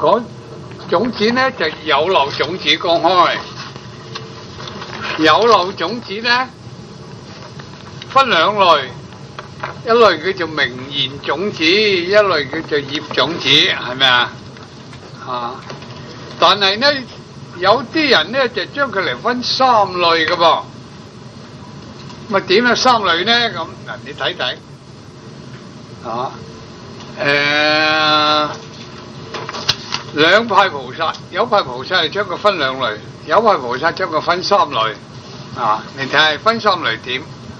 嗰種子咧就有漏種子公開，有漏種子咧分兩類，一類叫做明言種子，一類叫做業種子，係咪啊？啊！但係咧有啲人咧就將佢嚟分三類嘅噃，咪點樣三類咧？咁嗱，你睇睇啊，兩派菩薩，有派菩薩係將佢分兩類，有派菩薩將佢分三類啊！你睇下分三類點？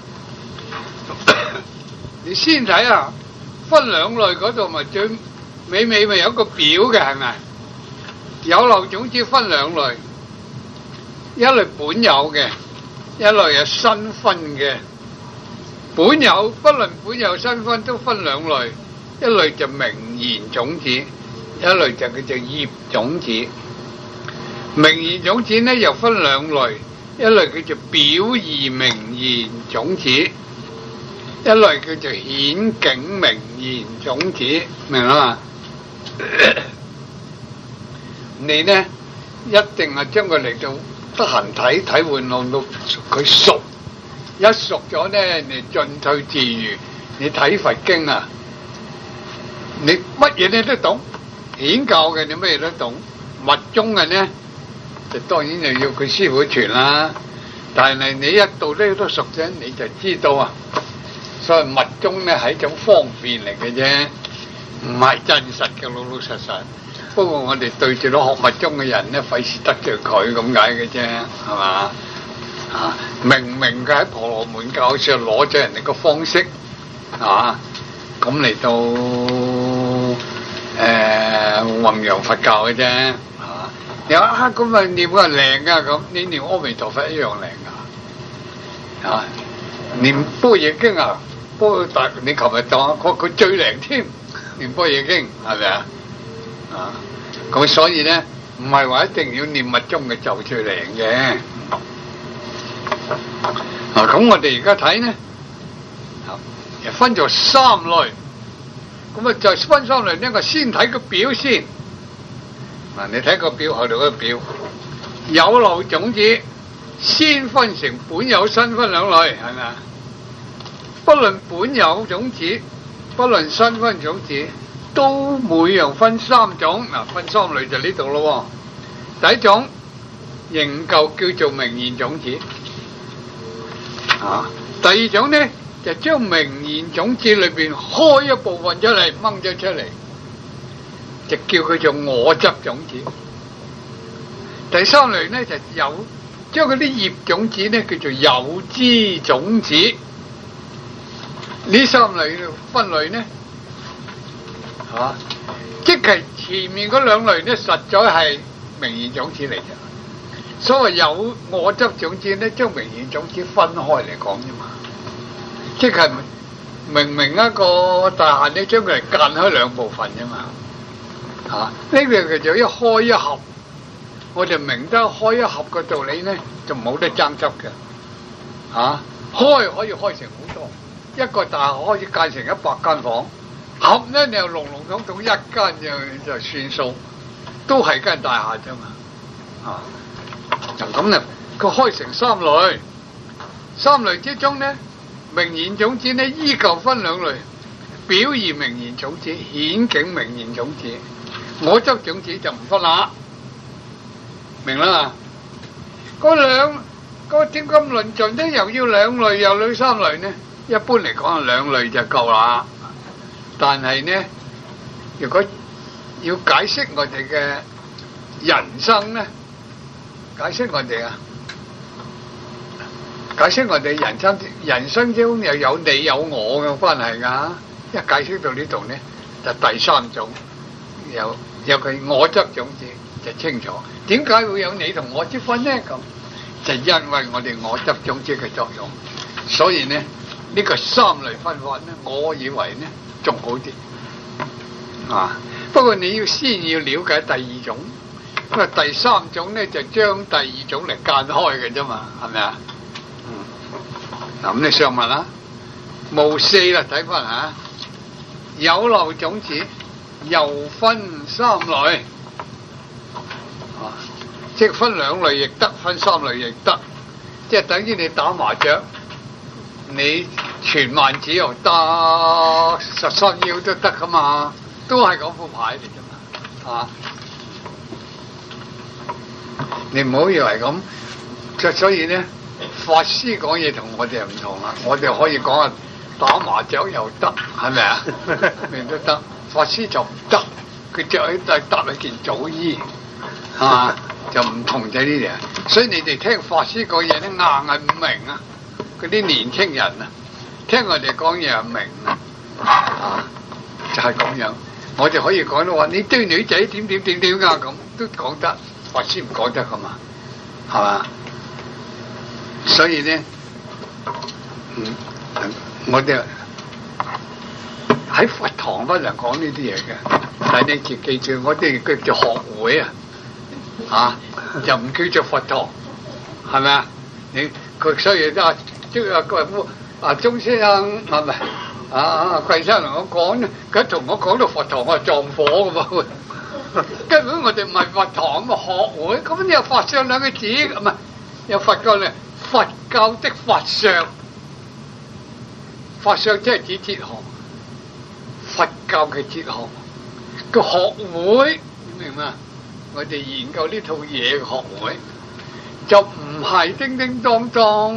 你先睇下分兩類嗰度咪最尾咪有一個表嘅，係咪？有漏種子分兩類，一類本有嘅，一類係新分嘅。本有不論本有新分都分兩類，一類就明言種子，一類就叫做業種子。明言種子呢又分兩類，一類叫做表義明言種子，一類叫做顯境明言種子，明啦嘛？你呢一定係將佢嚟到得閒睇睇換弄到佢熟，一熟咗呢，你進退自如。你睇佛經啊，你乜嘢你都懂，顯教嘅你乜嘢都懂，密宗嘅呢就當然就要佢師傅傳啦。但係你一到呢都熟啫，你就知道啊。所以密宗呢係一種方便嚟嘅啫，唔係真實嘅，老老實實。不過我哋對住咗學密宗嘅人咧，費事得罪佢咁解嘅啫，係嘛？啊，明明佢喺婆羅門教上攞咗人哋個方式，啊，咁嚟到弘揚佛教嘅啫，啊，你話啊咁啊念個靚噶咁，你念阿彌陀佛一樣靚噶，啊，念般若經啊，但你琴日講佢最靚添，念般若經係咪啊？啊，咁所以咧，唔係話一定要念密宗嘅就最靈嘅。啊，咁我哋而家睇呢，又分咗三類。咁啊，就分三類呢，我先睇個表先。嗱，你睇個表後頭個表，有漏種子先分成本有新分兩類，係咪啊？不論本有種子，不論新分種子。都每樣分三種，嗱，分三類就呢度咯。第一種仍舊叫做明言種子，啊，第二種呢就將明言種子裏邊開一部分出嚟，掹咗出嚟，就叫佢做我執種子。第三類呢就有將嗰啲業種子呢叫做有支種子。呢三類分類呢？啊！即係前面嗰兩類咧，實在係明言種子嚟嘅。所謂有我執種子咧，將明言種子分開嚟講啫嘛。即係明明一個大限咧，將佢嚟間開兩部分啫嘛。啊！呢個叫做一開一合。我哋明得開一合嘅道理咧，就冇得爭執嘅。啊！開可以開成好多，一個大學可以間成100間房。合咧，你又籠籠統統一間就算數，都係間大廈啫嘛。啊，就咁咧，佢開成三類，三類之中咧，明言種子咧依舊分兩類，表義明言種子、顯境明言種子，我執種子就唔分啦，明啦嘛？嗰點咁論盡咧，又要兩類，又要三類呢？一般嚟講，兩類就夠啦。但係呢，如果要解釋我哋嘅人生呢，解釋我哋人生之中又有你有我嘅關係㗎。一解釋到呢度呢，就第三種有佢我執種子就清楚。點解會有你同我之分呢？咁就因為我哋我執種子嘅作用。所以呢，呢個三類分法呢，我以為呢仲好啲啊！不過你先要了解第二種，因為第三種咧就將第二種嚟間開嘅啫嘛，係咪啊？嗱，咁你上文啦，無四啦，睇翻下有漏種子又分三類， 即係分兩類亦得，分三類亦得，即係等於你打麻雀，你全萬子又得，13腰都得噶嘛，都係嗰副牌嚟啫嘛，你唔好以為咁，所以咧，法師講嘢同我哋唔同啦，我哋可以講啊，打麻雀又得，係咪啊？咩都得，法師就唔得，佢着起搭一件早衣，係嘛？就唔同咗呢啲啊，所以你哋聽法師講嘢咧，硬係唔明啊！嗰啲年青人啊，聽我哋講嘢係明啊，就係咁樣。我哋可以講到話，你對女仔點啊咁，都講得，法師唔講得噶嘛，係嘛？所以咧，我哋喺佛堂不能講呢啲嘢嘅，但係你記住，我哋叫做學會啊，就唔叫做佛堂，係咪啊？你佢所以都即係個鍾先生係咪桂生同我講咧，佢同我講到佛堂，我係撞火噶嘛，根本我哋唔係佛堂咁啊，學會咁你有法相兩個字，唔係有佛教咧，佛教的法相，法相即係指哲學，佛教嘅哲學個學會，你明嘛？我哋研究呢套嘢嘅學會，就唔係叮叮當當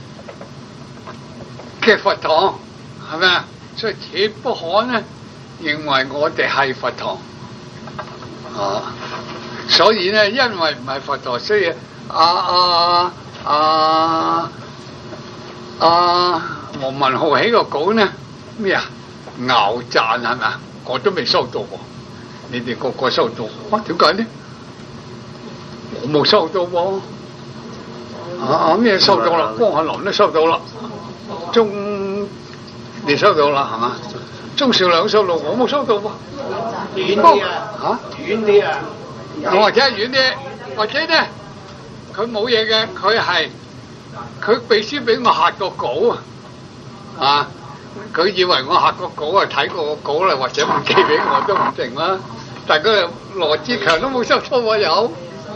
嘅佛堂，係咪啊？所以切不可呢認為我哋係佛堂，所以呢，因為唔係佛堂，所以黃文浩起個稿呢咩啊？牛讚係咪啊？我都未收到喎，你哋個個收到，點解呢？我冇收到喎，咩收到啦？江漢林都收到啦，你收到啦係嘛？鍾少良收到，我冇收到喎。 遠啲啊！遠啲啊！ 或者遠啲，或者咧，佢冇嘢嘅，佢秘書俾我下個稿啊！佢以為我下個稿啊，睇過個稿啦，或者唔寄俾我都唔定啦。但係佢羅志強都冇收到喎，有。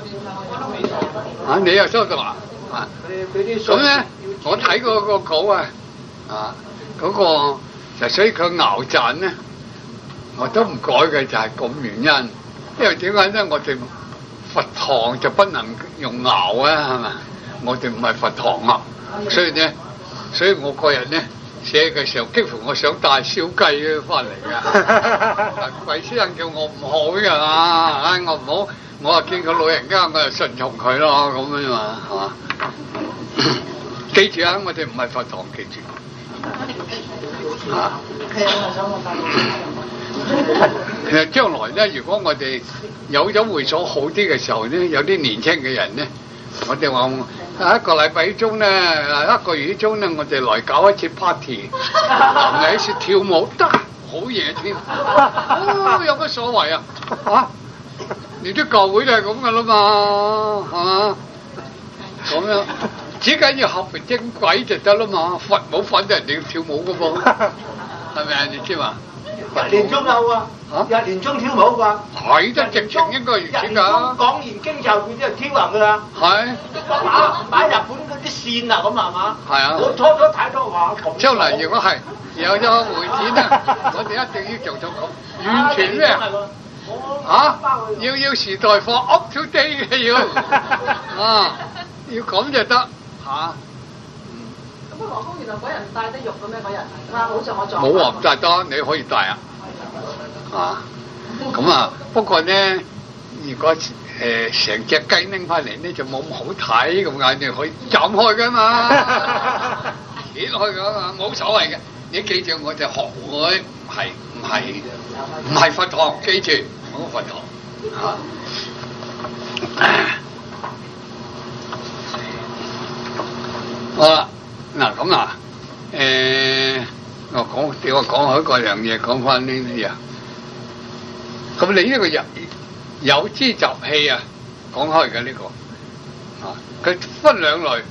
你又收到啊？咁咧，我睇過個稿嗰個就所以佢牛讚咧，我都唔改嘅，就係咁原因。因為點解咧？我哋佛堂就不能用牛啊，係咪？我哋唔係佛堂啊，所以我個人咧寫嘅時候，幾乎我想帶燒雞翻嚟㗎。貴先生叫我唔好㗎嘛，我唔好。我話見佢老人家，我就順從佢咯，咁樣嘛，係嘛？記住啊，我哋唔係佛堂，記住。其實將來咧，如果我哋有咗會所好啲嘅時候咧，有啲年輕嘅人咧，我哋話一個禮拜中咧，一個月中咧，我哋來搞一次 party， 嚟一次跳舞得好嘢添，有乜所謂啊？你啲教會都係咁噶啦嘛，係嘛？咁樣只緊要合乎正軌就得啦嘛，佛冇份人哋要跳舞噶噃，係咪啊？你知嘛？ 日年中有啊，日年中跳舞㗎。 係得直情應該如此㗎。 日年中講完經就佢都係跳人㗎啦。 係。 擺日本嗰啲線啊咁係嘛？ 係啊。 我初初睇到話咁。 將來如果係有咗會展啊，我哋一定要做到咁，完全咩？要時代貨 up to date 嘅要，要咁就得嚇。 咁羅公原來嗰人帶得肉嘅咩？嗰人好似我撞。 冇話唔帶得，你可以帶咁不過咧，如果成隻雞拎翻嚟咧，就冇咁好睇咁解，你可以斬開㗎嘛，切開㗎嘛，冇所謂嘅。你記住，我哋學會唔係佛堂，記住冇佛堂好啦，嗱咁我講好嗰樣嘢，講翻呢啲啊。咁你呢個有支集氣啊，講開嘅呢個佢分兩類，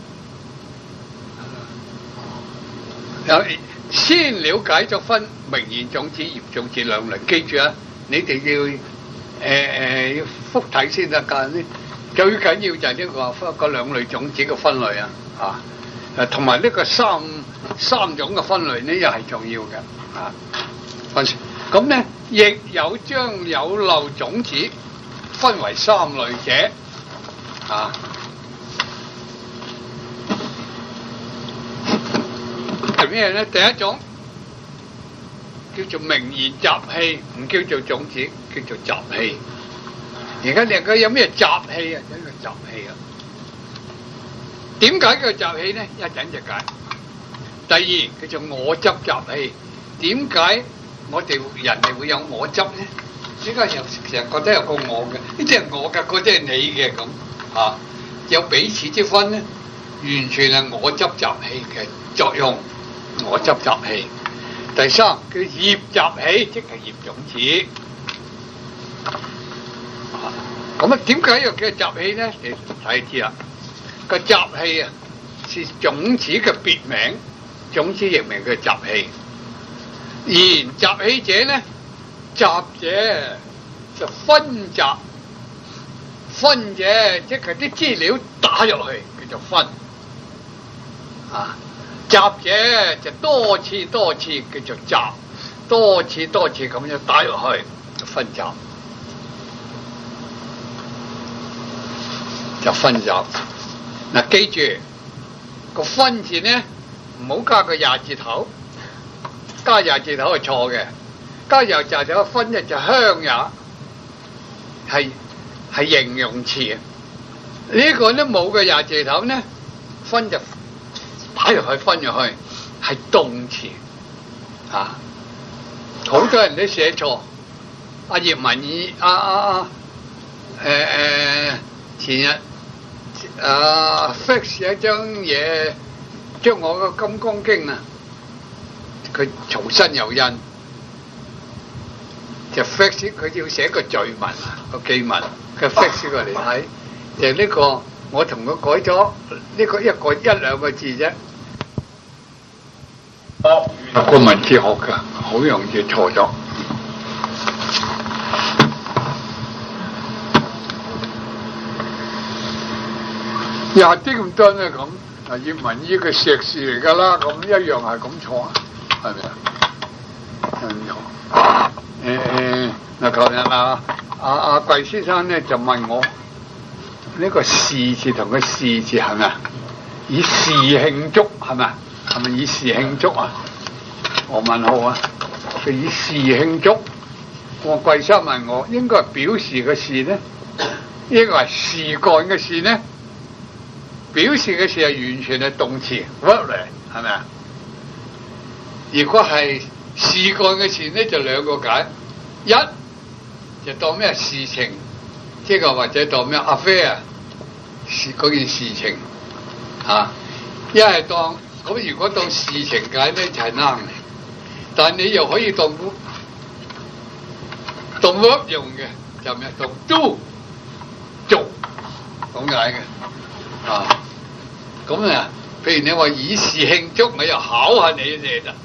先了解咗分名言種子、業種子兩類。記住啊，你哋要複睇先得㗎。 最緊要就係呢個兩類種子嘅分類同埋呢個三種嘅分類呢，又係重要嘅咁呢，亦有將有漏種子分為三類者係咩呢？第一種叫做名言雜氣，唔叫做種子，叫做雜氣。而家你講有咩雜氣啊？呢個雜氣點解叫雜氣呢？一陣就解。第二叫做我執雜氣，點解我哋人哋會有我執呢？點解成日覺得有個我嘅？呢啲係我嘅，嗰啲係你嘅咁有彼此之分呢？完全係我執雜氣嘅作用。我執雜氣。第三叫業雜氣，即係業種子。咁點解又叫雜氣呢？你睇知啦。個雜氣是種子嘅別名，種子亦名叫雜氣。而雜氣者呢，雜者就分雜，分者即係啲資料打入去叫做分。雜者就多次叫做雜，多次咁樣打入去就分雜，記住個分字呢，唔好加個廿字頭，加廿字頭係錯嘅，加廿字頭分呢就香也，係形容詞。呢個呢冇個廿字頭呢，分就打入去，分入去係動詞好多人都寫錯。葉文義前日fix 一張嘢，將我個《金剛經》佢重新又印，就 fix 佢要寫個序文個記文，佢 fix 過嚟睇，就呢個我同佢改咗呢個一兩個字啫。個文字學㗎，好容易錯咗。廿啲咁多咧咁，葉文依個碩士嚟㗎啦，咁一樣係咁錯，係咪啊？琴日阿桂先生咧就問我呢個事字同個事字係咪啊？以事慶祝係咪啊？係咪以事慶祝啊？我問號佢以事慶祝。我桂生問我應該係表示嘅事呢？應該係事幹嘅事呢？表示嘅事係完全係動詞 verb 嚟，係咪啊？如果係事幹嘅事呢，就兩個解，一就當咩事情，即係或者當咩 affair 事嗰件事情一係當咁。如果當事情解呢，就係啱嘅，但你又可以當 verb 用嘅，就咩當 do 做咁解嘅咁譬如你話以事慶祝，我又考下你哋啦，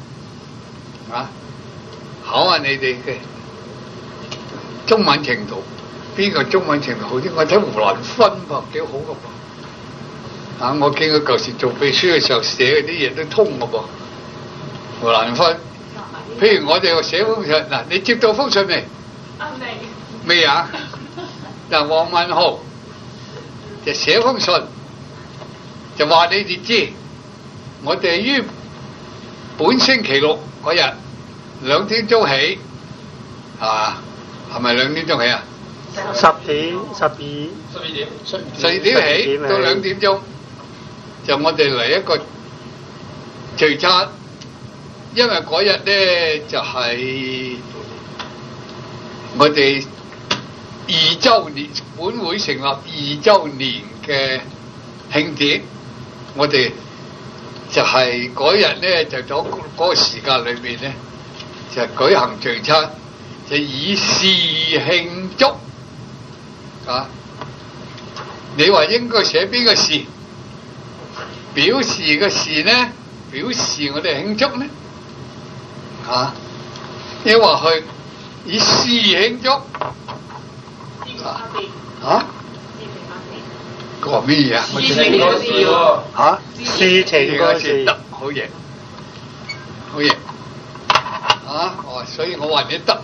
考下你哋嘅中文程度，邊個中文程度好啲？我睇胡蘭芬噃，幾好嘅噃。我見佢舊時做秘書嘅時候寫嗰啲嘢都通嘅噃。胡蘭芬，譬如我哋寫封信，你接到封信未？未啊？黃文浩就寫封信。就話你哋知，我哋於本星期六嗰日2點鐘起，係咪2點鐘起啊？12點起到2點鐘，就我哋嚟一個聚餐，因為嗰日咧就係我哋2週年，本會成立2週年嘅慶典。我哋就係嗰日咧，就咗嗰個時間裏邊咧，就舉行聚餐，就以事慶祝你話應該寫邊個事？表示嘅事呢？表示我哋慶祝呢？你話去以事慶祝個咩嘢啊？ 事情個事喎。 嚇？ 事情個事得，好嘢，好嘢。哦，所以我話你得，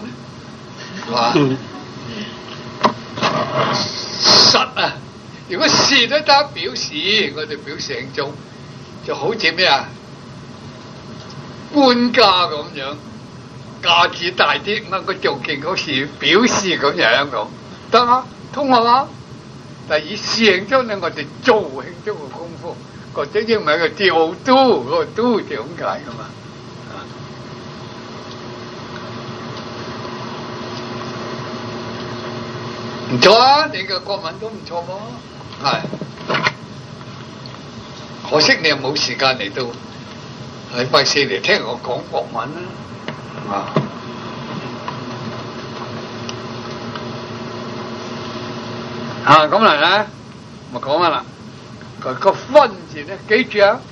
實啊！如果事都得表示，我哋表示慶祝，就好似咩啊？官家咁樣，架子大啲，咁佢做件好事表示咁樣咁，得啦，通係嘛？但係以事慶祝咧，我哋做慶祝嘅功夫，或者英文嘅調都嗰個都就咁解噶嘛。唔錯啊！你嘅國文都唔錯喎，係。可惜你又冇時間嚟到禮拜四嚟聽我講國文啦，咁嚟咧，咪講翻啦。個分字咧，記住啊！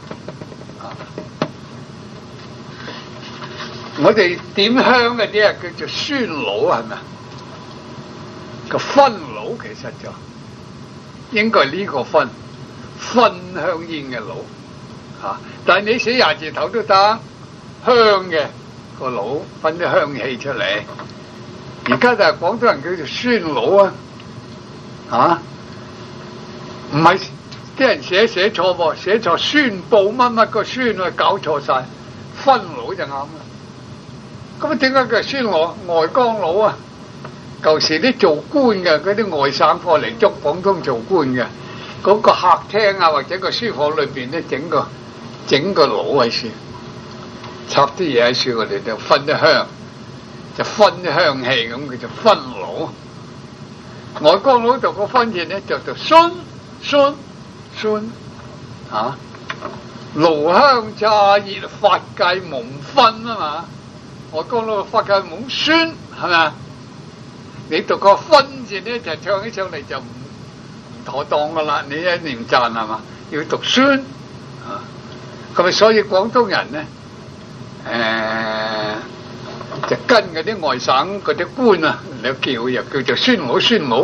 我哋點香嗰啲啊，叫做酸佬係咪啊？個分佬其實就應該係呢個分香煙嘅佬但係你寫廿字頭都得，香嘅個佬分啲香氣出嚟。而家就係廣東人叫做酸佬唔係啲人寫錯喎，寫錯宣佈乜乜個宣搞錯晒，分佬就啱啦。咁點解叫酸佬外江佬啊？舊時啲做官嘅嗰啲外省貨嚟捉廣東做官嘅，嗰個客廳啊或者個書房裏邊咧整個爐喺處，插啲嘢喺處，我哋就分啲香，就分啲香氣咁，佢就分爐。外江佬度個分字咧就做酸爐香乍熱發界蒙分啊嘛，外江佬發界蒙酸係咪啊？你讀個分字咧，就唱起上嚟就唔妥當噶啦！你一念讚係嘛，要讀酸咁啊！所以廣東人咧，就跟嗰啲外省嗰啲官啊，你又叫做酸佬酸佬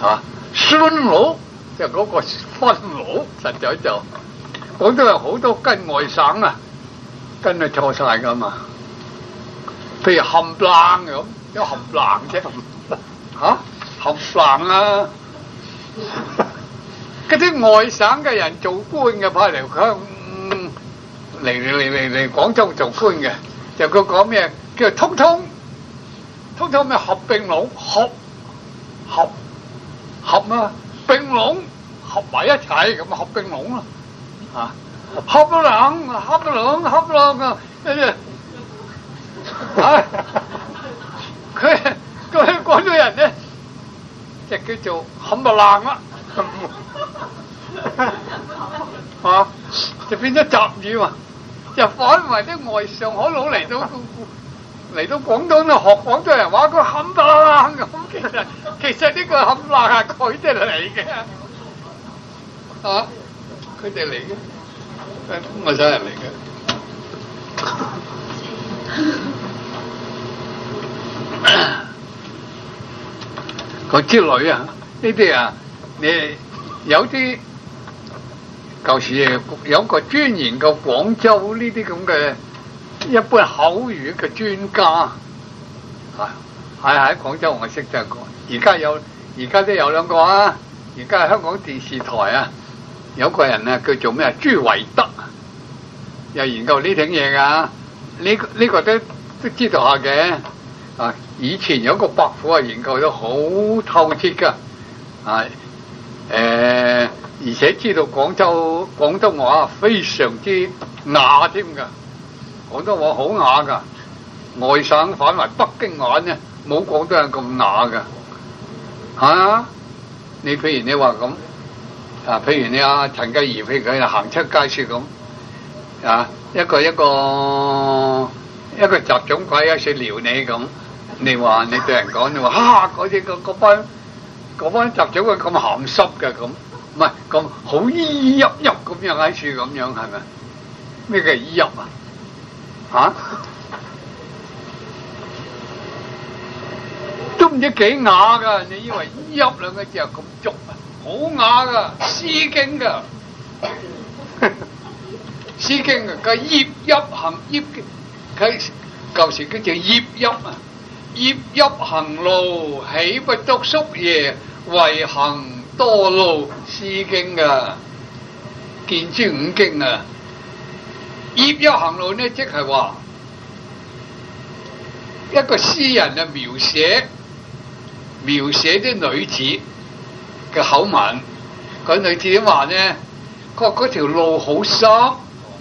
就嗰個分佬，實在就廣東人好多跟外省啊，跟係錯晒噶嘛。譬如冚冷咁，有冚冷啫。冚冷啊！嗰啲外省嘅人做官嘅派嚟嚟廣州做官嘅，就佢講咩？叫通通咩合併攏合啊，併攏合埋一齊咁合併攏咯合冷啊！佢廣東人咧就叫做冚唪唥啦，就變咗習語嘛，就反為啲外上海佬嚟到廣東咧學廣東人話，佢冚唪唥咁，其實呢個冚唪唥係佢哋嚟嘅，佢哋嚟嘅，外省人嚟嘅。個之類啊，呢啲啊，你有啲舊時有個專研究廣州呢啲咁嘅一般口語嘅專家，喺廣州我識得一個，而家都有兩個啊，而家係香港電視台啊，有個人啊叫做咩啊朱維德，又研究呢啲嘢噶，呢個都知道下嘅。以前有個伯父研究得好透徹噶，而且知道廣東話非常之雅添噶，廣東話好雅噶，外省反為北京話呢冇廣東人咁雅噶，你譬如你話咁，譬如你陳繼儀，譬如佢行出街說咁，一個雜種鬼喺處撩你咁。你話你對人講，你話嗰班雜種佢咁鹹濕嘅咁，唔係咁好咿噏噏咁樣喺處咁樣係咪？咩叫咿噏啊？都唔知幾雅噶，你以為咿噏兩個字又咁足啊？ 好雅噶，《詩經》噶，《詩經》啊，佢葉泣行葉，佢舊時叫做葉泣啊，葉泣行路，豈不督叔夜，為行多路，《詩經》噶，見諸五經啊。葉泣行路呢，即係話一個詩人啊，描寫啲女子嘅口吻。個女子點話呢？佢話嗰條路好濕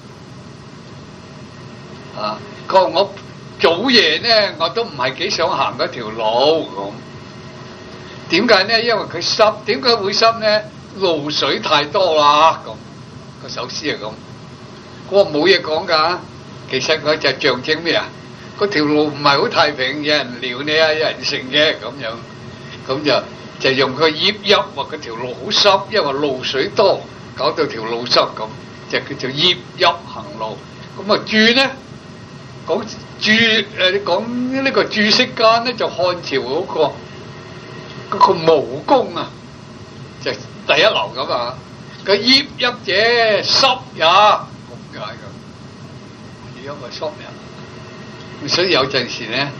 啊！佢話我早夜呢，我都唔係幾想行嗰條路咁。點解呢？因為佢濕。點解會濕呢？露水太多啦咁。個首詩係咁。我話冇嘢講㗎，其實佢就象徵咩啊？嗰條路唔係好太平，有人撩你啊，有人成嘅咁樣，咁就用佢葉泣話嗰條路好濕，因為露水多，搞到條路濕咁，就叫做葉泣行路。咁啊注呢？講注你講呢個注釋間呢，就漢朝嗰個武功啊，就第一流咁啊！個葉泣者濕也。咁解噶，因為濕人，所以有陣時咧，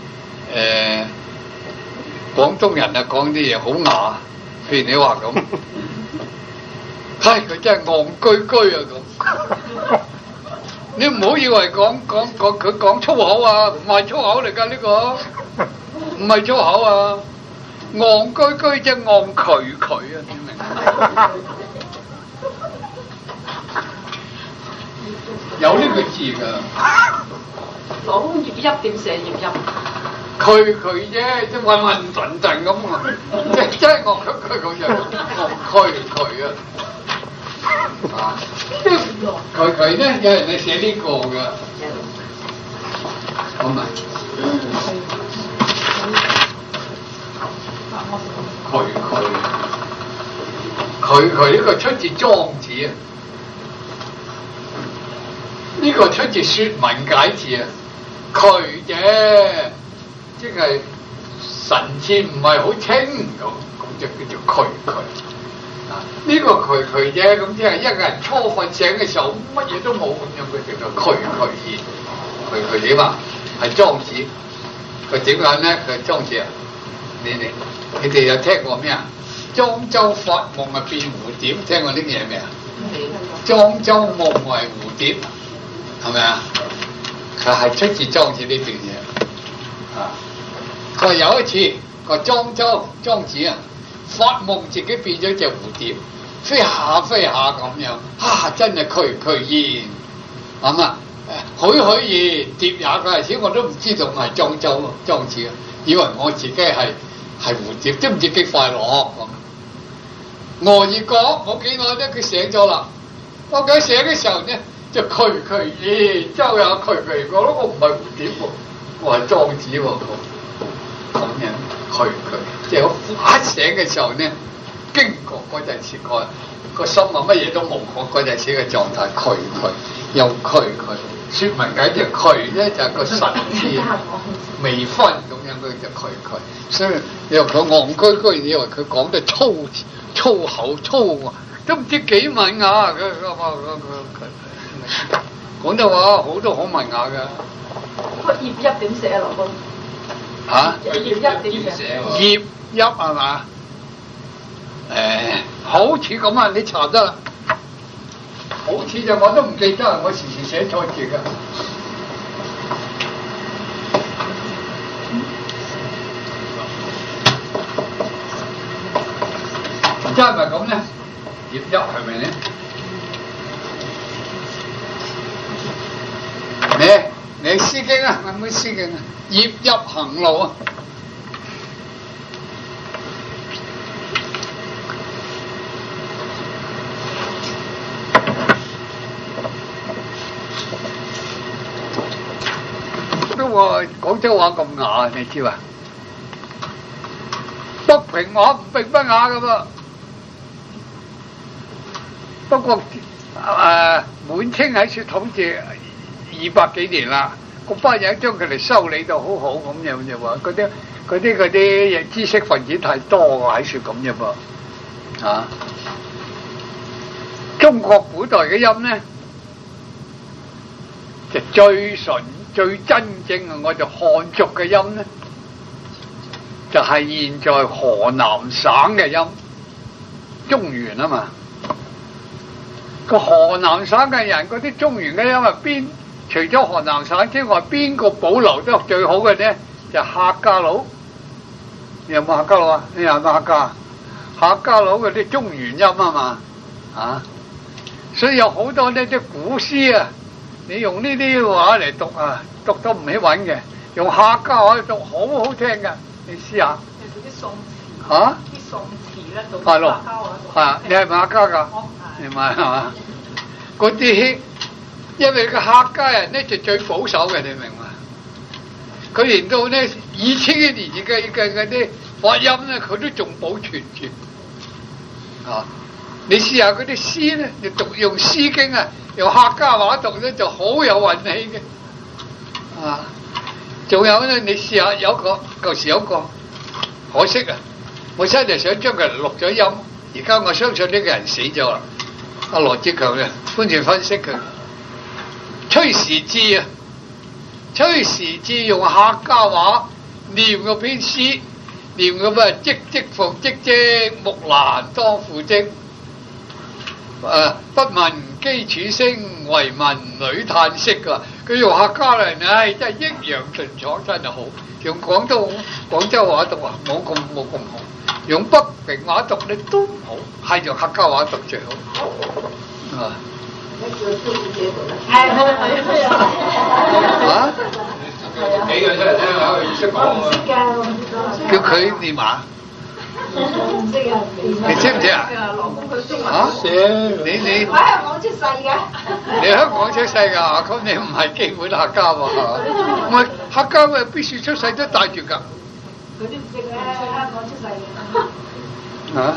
廣東人啊講啲嘢好雅，譬如你話咁，佢真係戇居居啊咁。你唔好以為佢講粗口啊，唔係粗口嚟噶呢個，唔係粗口啊，戇居居即係戇渠渠啊，你明？有呢個字噶， 攞葉泣點寫葉泣？ 佢啫，即係混混沌沌咁啊！即係我佢咁樣，佢啊！佢咧有人係寫呢個噶，咁啊，佢呢個出自莊子啊。呢個出自《說文解字》啊，渠啫，即係神志唔係好清咁就叫做渠啊。呢個渠啫，咁即係一個人初瞓醒嘅時候，乜嘢都冇咁樣，佢叫做渠現。渠點啊？係莊子。佢點解咧？佢莊子啊，你哋有聽過咩啊？莊周發夢啊變蝴蝶，聽過呢啲嘢未啊？莊周夢為蝴蝶。係咪啊？佢係出自莊子呢段嘢啊！佢話有一次個莊子啊，發夢自己變咗隻蝴蝶，飛下咁樣，真係佢現咁啊！許蝶也嗰陣時我都唔知道係莊子啊，以為我自己係蝴蝶，都唔知幾快樂咁。俄而講冇幾耐咧，佢醒咗啦。我佢醒嘅時候呢，就渠現，周有渠講咯，我唔係蝴蝶喎，我係莊子喎，咁樣渠，即係我一醒嘅時候呢，驚覺嗰陣時個心啊乜嘢都冇，嗰陣時嘅狀態渠又渠，說文解字渠咧就係個神志未分咁樣，佢就渠，所以你話佢戇居居，你以為佢講得粗口粗都唔知幾文雅，佢講得話好多好文雅噶。 個葉泣點寫啊？羅哥嚇？葉泣點寫？ 葉泣係嘛？好似咁啊！你查得啦。好似就我都唔記得，我時時寫錯字噶。真係咪咁咧？葉泣係咪咧？你《詩經》啊？有冇《詩經》啊？葉泣行路啊！都話廣州話咁雅，你知嘛？北平話並不雅噶噃。不過滿清喺處統治200幾年啦，嗰班人將佢哋修理到好好咁樣啫喎，嗰啲知識分子太多喎喺處咁啫噃， 啊！中國古代嘅音咧，就最純、最真正嘅，我哋漢族嘅音咧，就係現在河南省嘅音，中原啊嘛。個河南省嘅人嗰啲中原嘅音啊，除咗河南省之外，邊個保留得最好嘅咧？就客家佬。你有冇客家佬啊？你有冇客家？客家佬嗰啲中原音啊嘛，啊！所以有好多呢啲古詩啊，你用呢啲話嚟讀啊，讀都唔起穩嘅。用客家話嚟讀好好聽㗎，你試下。 其實啲宋詞。 嚇？ 啲宋詞咧讀客家話讀。 係，你係咪客家㗎？ 我唔係。 你咪係嘛？嗰啲因為個客家人咧就最保守嘅，你明嘛？佢連到咧2000年嘅嗰啲發音咧，佢都仲保存住。啊！你試下嗰啲詩咧，你讀用《詩經》啊，用客家話讀咧就好有運氣嘅。啊！仲有咧，你試下舊時有個，可惜啊！我真係想將佢錄咗音，而家我相信呢個人死咗啦。阿羅志強嘅歡迎分析佢，崔時志啊，崔時志用客家話念嗰篇詩，念咁啊，唧唧復唧唧，木蘭當戶織。不聞機杼聲，惟聞女嘆息㗎。佢用客家人，真係抑揚頓挫，真係好。用廣州話讀啊，冇咁好。用北平話讀你都唔好，係用客家話讀最好。啊！啊？幾個出嚟聽下，佢識講啊！叫佢念嘛？你識唔識啊？嚇！你我喺香港出世嘅。 你香港出世㗎，咁你唔係基本客家喎。唔係客家嘅，必須出世都帶住㗎。 佢都唔識嘅，香港出世嘅。 嚇！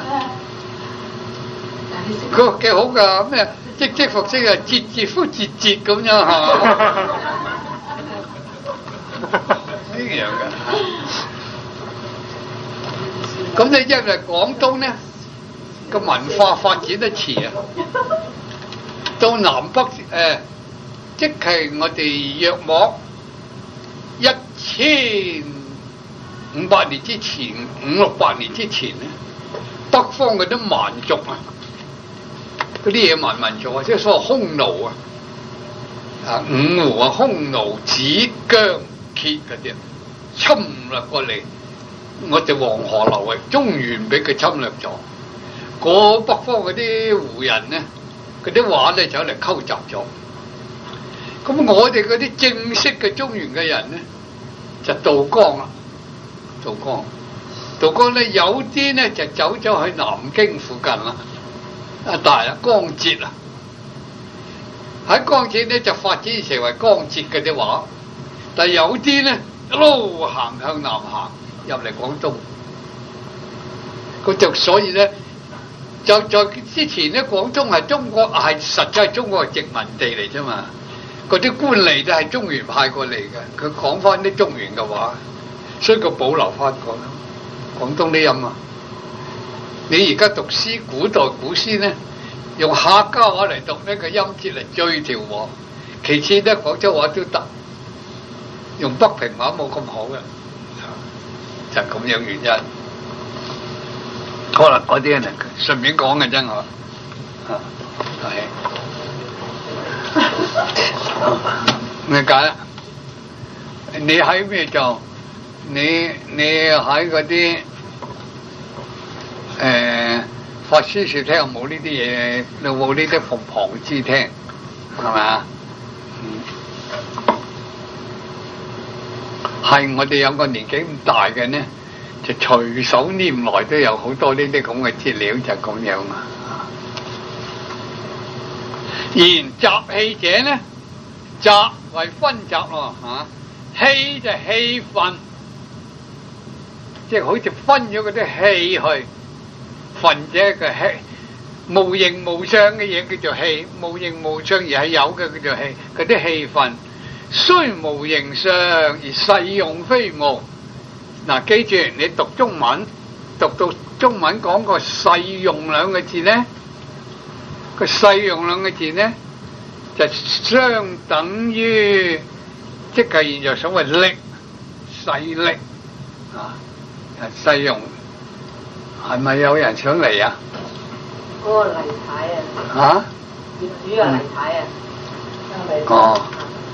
佢幾好㗎，咩唧唧復唧啊，節節復節節咁樣係嘛？呢樣㗎。咁咧，因為廣東咧個文化發展得遲啊，到南北即係我哋約莫1500年之前，500-600年之前咧，北方嗰啲蠻族啊，嗰啲野蠻民族啊，即係所謂匈奴啊，五胡啊、匈奴、子、姜、羯嗰啲侵略過嚟。我哋黃河流域中原俾佢侵略咗，北方嗰啲胡人咧，嗰啲話咧走嚟溝雜咗。咁我哋嗰啲正式嘅中原嘅人咧，就渡江啦，渡江咧有啲咧就走咗去南京附近啦，大啦江浙啊，喺江浙咧就發展成為江浙嗰啲話，但係有啲咧一路行向南行。入嚟廣東，佢就所以咧，就在之前咧，廣東係中國係實際係中國嘅殖民地嚟啫嘛。嗰啲官吏都係中原派過嚟嘅，佢講翻啲中原嘅話，所以佢保留翻個廣東啲音啊。你而家讀詩，古代古詩咧，用客家話嚟讀呢個音節嚟最調和，其次咧廣州話都得，用北平話冇咁好嘅。就咁樣原因，好啦，嗰啲人順便講嘅啫，我係咩解？你喺咩做？你喺嗰啲法師處聽冇呢啲嘢，有冇呢啲鳳凰之聽？係咪啊？係我哋有個年紀咁大嘅呢，就隨手拈來都有好多呢啲咁嘅資料，就咁樣啊。言雜氣者呢，雜為分雜咯嚇，氣就氣分，即係好似分咗嗰啲氣去，分者嘅氣，無形無相嘅嘢叫做氣，無形無相而係有嘅叫做氣，嗰啲氣分。雖無形相而實用非無。嗱，記住你讀中文讀到中文講個勢用兩個字咧，個勢用兩個字咧就相等於即係現在所謂力勢力啊，勢用係咪有人想嚟啊？ 嗰個黎太啊！ 嚇？ 業主啊，黎太啊！ 哦，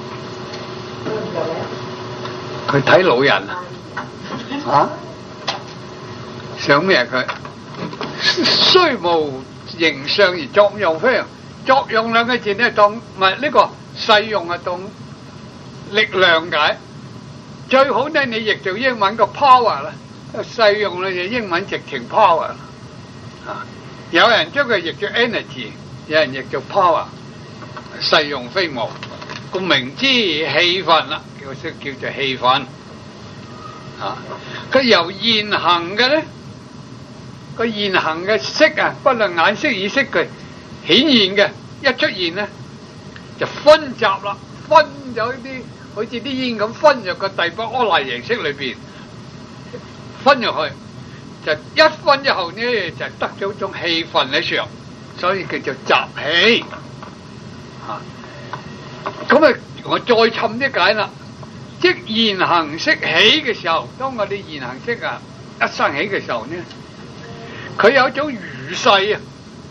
佢睇老人啊？嚇？想咩佢？雖無形相而作用非常，作用兩個字咧當唔係呢個勢用啊當力量解，最好咧你譯做英文個 power 啦，勢用咧就英文直情 power 啊，有人將佢譯做 energy， 有人譯做 power， 勢用非無，個名之氣氛啦，叫做氣氛啊，佢由現行嘅咧。個現行嘅色啊，不論眼色耳色佢顯現嘅一出現咧，就分集啦，分咗啲好似啲煙咁分入個第八阿賴耶識裏邊，分入去就一分之後呢，就得咗種氣氛喺上，所以叫做集氣啊。咁啊，我再深啲解啦，即現行識起嘅時候，當我哋現行識啊一生起嘅時候呢。佢有一種餘勢啊，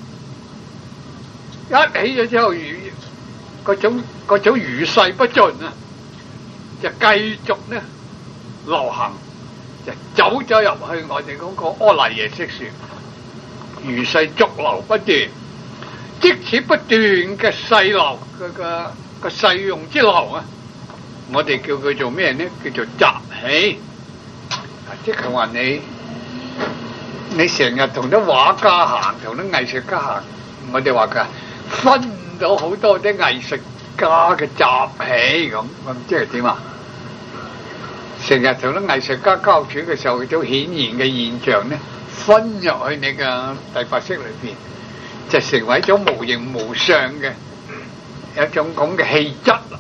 一起咗之後嗰種餘勢不盡啊，就繼續呢流行，就走咗入去我哋嗰個阿賴耶識說，餘勢逐流不斷，即此不斷嘅勢流個勢用之流啊，我哋叫佢做咩呢？叫做集氣，即係話你成日同啲畫家行，同啲藝術家行，我哋話佢分到好多啲藝術家嘅集氣咁即係點啊？成日同啲藝術家交處嘅時候，都顯現嘅現象咧，分入去你嘅第八識裏邊，就成為一種無形無相嘅一種咁嘅氣質啦，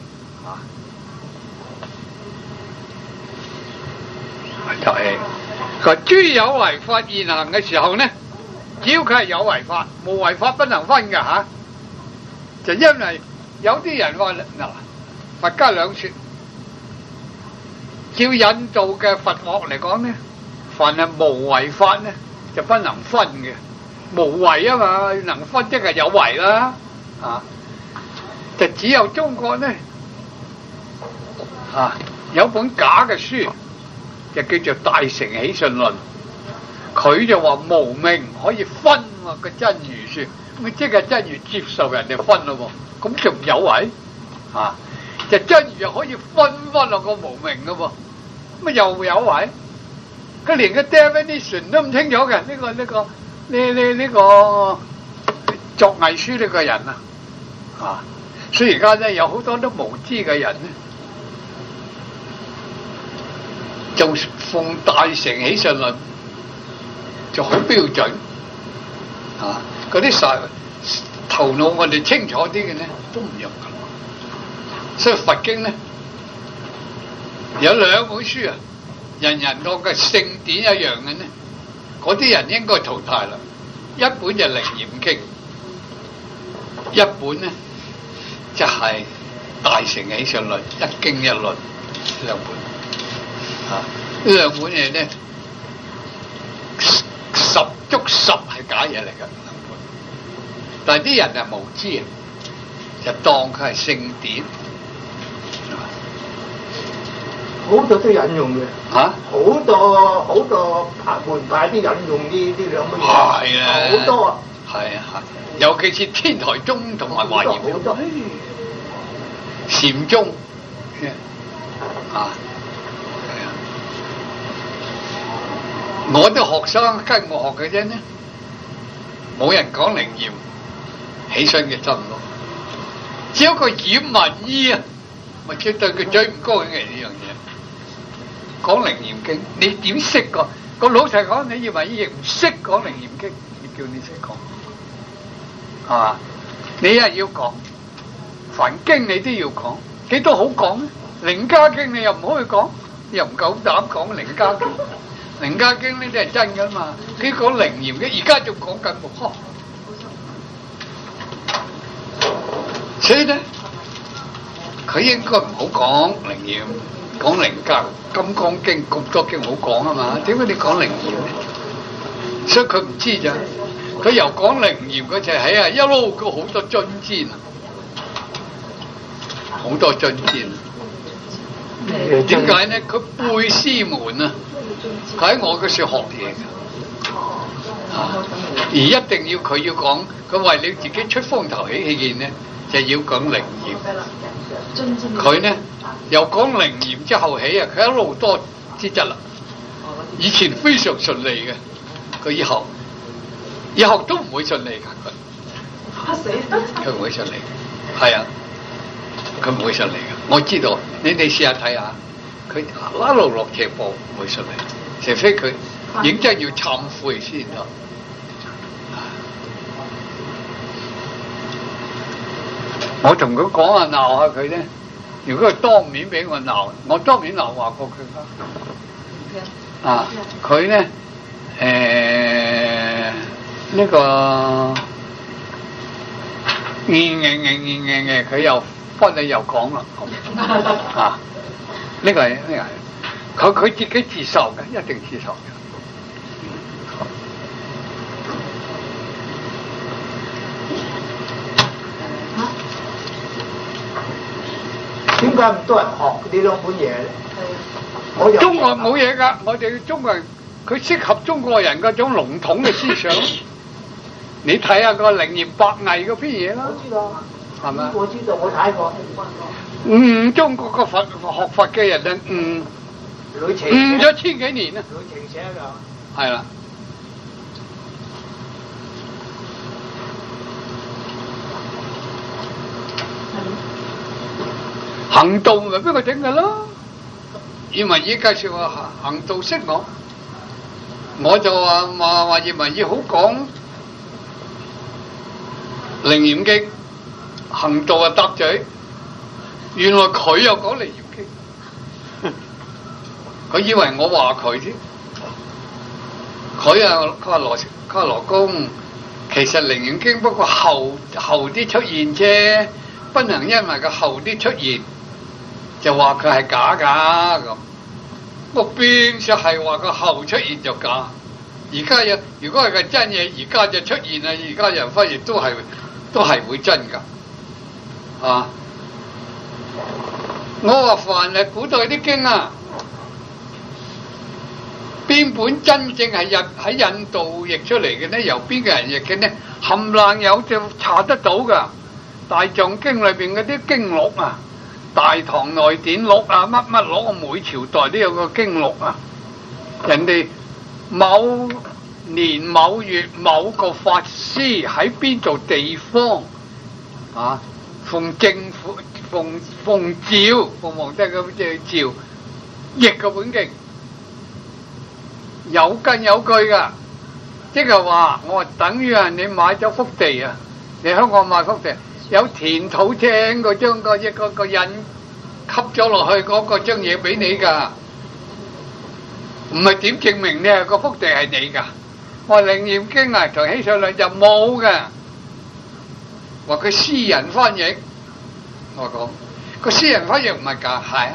集氣。佢諸有為法現行嘅時候呢，只要佢係有為法，無為法不能分嘅吓。就因為有啲人話嗱，佛家兩說，照印度嘅佛學嚟講呢，凡係無為法呢就不能分嘅，無為啊嘛，能分即係有為啦，啊，就只有中國呢，啊有本假嘅書。就叫做《大乘起信論》，佢就話無明可以分喎個真如說，咁即係真如接受人哋分咯喎，咁仲有為啊？就真如又可以分落個無明噶喎，咁又有為？佢連個 definition 都唔清楚嘅，呢個作偽書呢個人啊，所以而家咧有好多都無知嘅人咧。就奉大乘起信論就好標準啊！嗰啲頭腦我哋清楚啲嘅咧都唔用噶，所以佛經咧有兩本書啊，人人當嘅聖典一樣嘅咧，嗰啲人應該淘汰啦。一本就《楞嚴經》，一本咧就係、是《大乘起信論》，一經一論兩本。啊！呢兩本嘢咧，十足十係假嘢嚟㗎，但係啲人係無知啊，就當佢係聖典， 好多都引用嘅。 嚇！ 好多門派都引用呢兩本嘢。係啊！好多啊！ 係啊！尤其是天台宗同埋華嚴宗、禪宗，啊！我啲學生跟我學嘅啫呢，冇人講楞嚴起身嘅真咯，只有個染文衣啊，咪絕對佢最唔高興嘅呢樣嘢。講楞嚴經，你點識個老實講，你染文衣亦唔識講楞嚴經，你叫你識講，係嘛？你係要講凡經，你都要講，幾多好講咧？楞伽經你又唔可以講，又唔夠膽講楞伽經。 靈家經呢啲係真㗎嘛，佢講靈驗嘅，而家仲講緊喎。所以咧，佢應該唔好講靈驗，講靈教。金剛經咁多經好講啊嘛，點解你講靈驗咧？所以佢唔知咋，佢由講靈驗嗰陣起啊，一路佢好多進展啊，好多進展啊。點解咧？佢背師門啊，佢喺我嗰處學嘢嘅，而一定要佢要講，佢為你自己出風頭起氣見咧，就要講靈驗。佢咧又講靈驗之後起啊，佢一路多資質啦。以前非常順利嘅，佢以後都唔會順利㗎佢唔會順利，係啊，佢唔會順利嘅。我知道，你哋試下睇下，佢一路落斜坡唔會順利，除非佢認真要懺悔先得。我同佢講啊，鬧下佢咧。如果佢當面俾我鬧，我當面鬧話過佢啦。佢咧呢個佢又翻嚟又講啦。呢個係佢自己自受嘅，一定自受嘅。 點解咁多人學呢兩本嘢咧？ 中國冇嘢㗎，我哋中國人佢適合中國人嗰種籠統嘅思想。你睇下個靈驗百藝嗰篇嘢啦， 我知道， 係咪？ 我知道，我睇過。 中國個學佛嘅人啊，咗千幾年啦。 呂澄寫㗎。 係啦。行道咪俾佢整㗎咯。葉文義介紹話行道識我就話葉文義好講靈驗經，行道啊搭嘴。原來佢又講靈驗經，佢以為我話佢啫。佢話羅公，其實靈驗經不過後啲出現啫，不能因為個後啲出現就話佢係假㗎咁。我邊就係話個後出現就假？而家如果係個真嘢，而家就出現啦。而家人發現都係會真㗎，啊！我話凡係古代啲經啊，邊本真正係喺印度譯出嚟嘅呢？由邊個人譯嘅呢？冚唪唥有就查得到㗎。大藏經裏邊嗰啲經錄啊，大唐內典錄啊，乜錄啊，每朝代都有個經錄啊。人哋某年某月某個法師喺邊度地方啊，奉政府奉詔奉皇帝嘅詔譯個本經，有根有據噶。即係話我等於係你買咗幅地啊，你香港買幅地有田土廳嗰張個印吸咗落去嗰個張嘢俾你噶，唔係點證明呢個幅地係你噶？我靈驗經啊，抬起上嚟就冇嘅。話佢私人翻譯，我講個私人翻譯唔係假，係啊，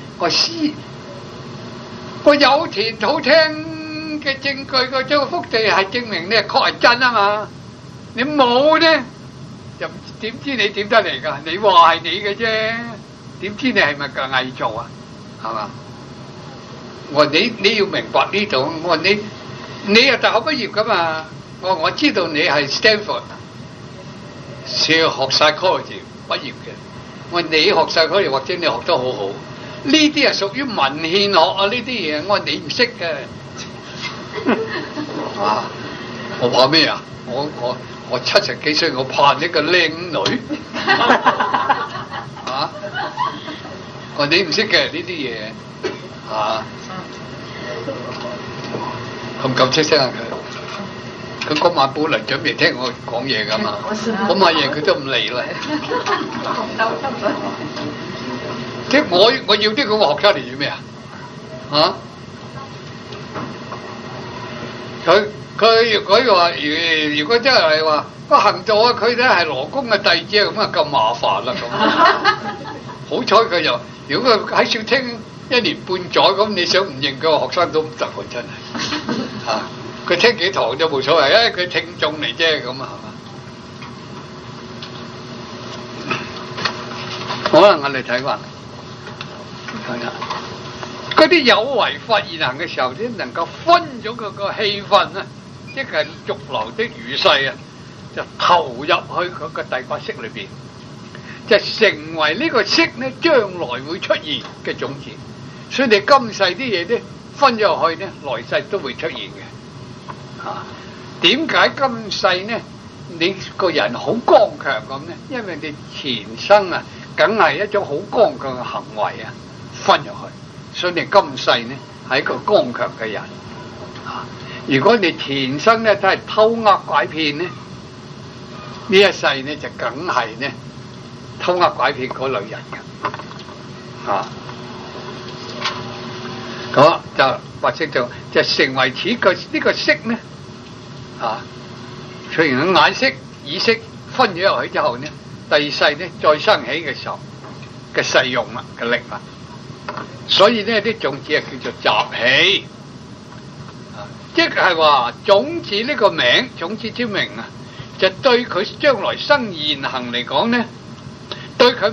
我有田土廳嘅證據，個張幅地係證明呢確係真啊嘛。你冇呢，就點知你點得嚟噶？你話係你嘅啫，點知你係咪個偽造啊？係嘛？我話你要明白呢度，我話你係大學畢業噶嘛？我知道你係 Stanford 學 psychology 畢業嘅。我話你學 psychology 或者你學得好好，呢啲係屬於文獻學啊！呢啲嘢我話你唔識嘅。啊！我怕咩啊？我70幾歲，我怕呢個靚女。啊！我話你唔識嘅呢啲嘢啊！咁夠出聲啊佢嗰晚本嚟準備聽我講嘢噶嘛，嗰晚嘢佢都唔嚟啦。即係我要啲咁嘅學生嚟做咩啊？ 佢如果話如果真係話個行座啊，佢咧係羅公嘅弟子咁啊，咁麻煩啦咁。好彩佢又，如果佢喺少聽1年半載咁，你想唔認佢個學生都唔得喎，真係嚇。佢聽幾堂就冇所謂，因為佢聽眾嚟啫咁啊，係嘛？好啦，我哋睇翻，睇下嗰啲有為法現行嘅時候，先能夠分咗佢個氣氛啊，即係逐流的餘勢啊，就投入去佢個第八識裏邊，就成為呢個識呢將來會出現嘅種子。所以你今世啲嘢咧分咗落去呢，來世都會出現嘅。啊，點解今世呢？你個人好剛強咁呢？因為你前生啊，梗係一種好剛強嘅行為啊，分入去，所以你今世呢係一個剛強嘅人。啊，如果你前生呢都係偷呃拐騙呢，呢一世呢就梗係呢偷呃拐騙嗰類人嘅。啊，咁就或者就成為此個呢個識呢。啊，出現咗眼識、耳識分咗入去之後呢，第二世呢再生起嘅時候嘅勢用啦嘅力啦，所以呢啲種子啊叫做習氣，即係話種子呢個名，種子之名啊，就對佢將來生現行嚟講呢，對佢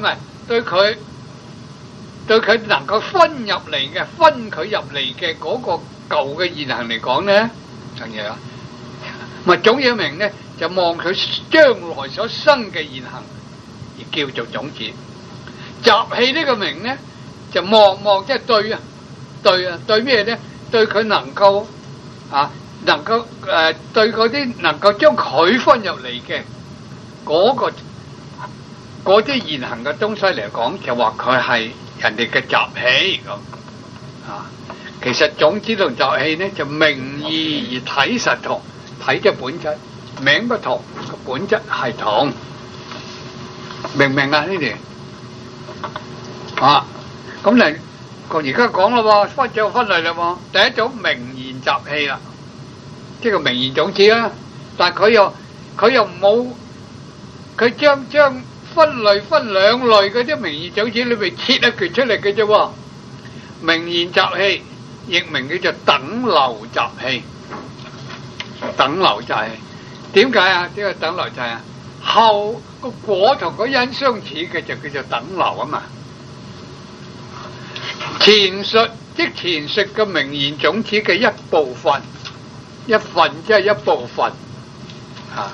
能夠分入嚟嘅，分佢入嚟嘅嗰個舊嘅現行嚟講呢，樣嘢啊。咪種子名呢，就望佢將來所生嘅現行，而叫做種子。習氣呢個名呢，就望即係對咩呢？對佢能夠對嗰啲能夠將佢分入嚟嘅嗰啲現行嘅東西嚟講，就話佢係人哋嘅習氣咁啊。其實種子同習氣呢，就名義而體實同。睇嘅本質，名不同，個本質係同，明唔明啊？呢啲啊，咁嚟我而家講啦，分咗分類啦，第一種名言習氣啦，即係個名言種子啦，但係佢又冇，佢將分類分兩類嗰啲名言種子裏邊切一橛出嚟嘅啫，名言習氣亦名叫做等流習氣。等流就係點解啊？呢個等流就係後個果同個因相似嘅就叫做等流啊嘛。前述即前述嘅名言種子嘅一部分，一份即係一部分啊。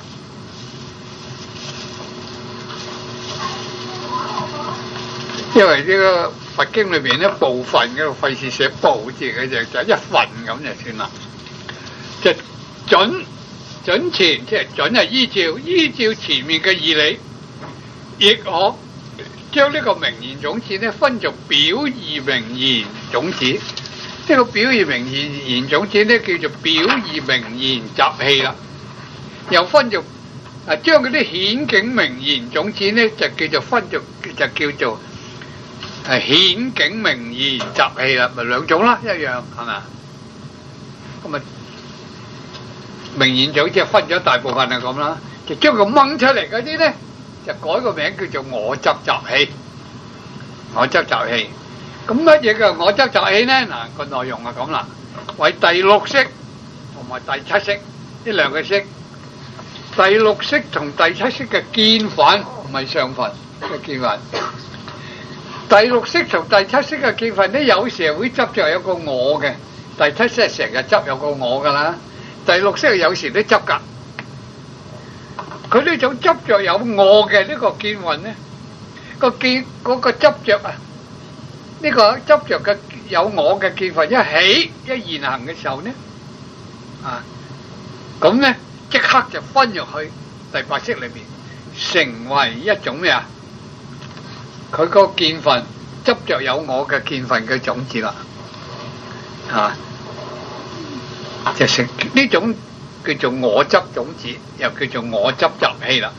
因為呢個佛經裏邊一部分嘅費事寫部字嘅就一份咁就算啦，即係準前，即係準係依照前面嘅義理，亦可將呢個名言種子呢分做表義名言種子。呢個表義名言種子呢叫做表義名言習氣啦。又分做將嗰啲顯境名言種子呢就叫做顯境名言習氣啦，咪兩種啦，一樣係嘛？咁啊。名言種子分咗大部分係咁啦，就將佢掹出嚟嗰啲咧，就改個名叫做我執習氣。我執習氣，咁乜嘢叫我執習氣咧？嗱，個內容係咁啦，為第六識同埋第七識呢兩個識。第六識同第七識嘅見分唔係相分嘅見分。第六識同第七識嘅見分咧，有時會執着有個我嘅，第七識係成日執有個我噶啦。第六識有時都執噶，佢呢種執着有我嘅呢個見運呢，個執着啊，呢個執着嘅有我嘅見運一現行嘅時候呢，啊，咁呢即刻就分入去第八識裏邊，成為一種咩啊？佢個見分執着有我嘅見分嘅種子啦，啊。就成呢種叫做我執種子，又叫做我執習氣啦。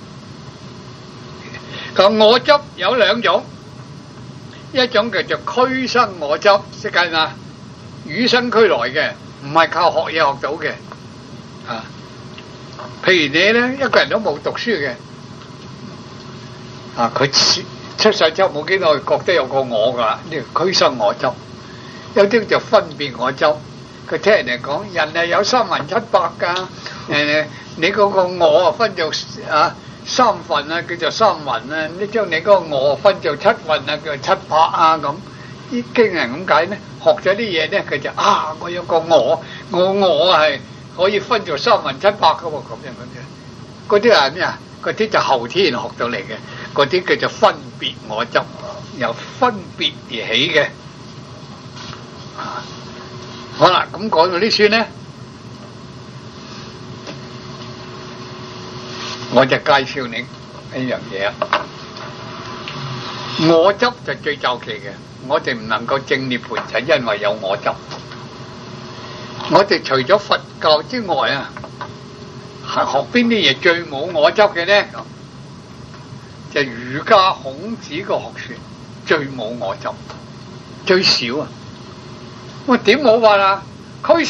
咁我執有兩種，一種叫做俱生我執，識計嘛？與生俱來嘅， 唔係靠學嘢學到嘅啊。譬如你咧，一個人都冇讀書嘅啊，佢出世之後冇幾耐，覺得有個我噶啦，呢個俱生我執。有啲就分別我執，佢聽人哋講，人係有3/700噶，你嗰個我啊分做3份啊，叫做3魂啊，你將你嗰個我分做7份啊，叫做7魄啊咁。啲經人咁解咧，學咗啲嘢咧，佢就我有個我係可以分做3/700噶喎，咁樣。嗰啲係咩啊？嗰啲就後天學到嚟嘅，嗰啲叫做分別我執，由分別而起嘅。好啦，咁講到呢書咧，我就介紹你一樣嘢啊。我執就最就奇嘅，我哋唔能夠證涅槃，就因為有我執。我哋除咗佛教之外啊，係學邊啲嘢最冇我執嘅咧？就儒家孔子個學說最冇我執，最少啊！我點冇法啊？佢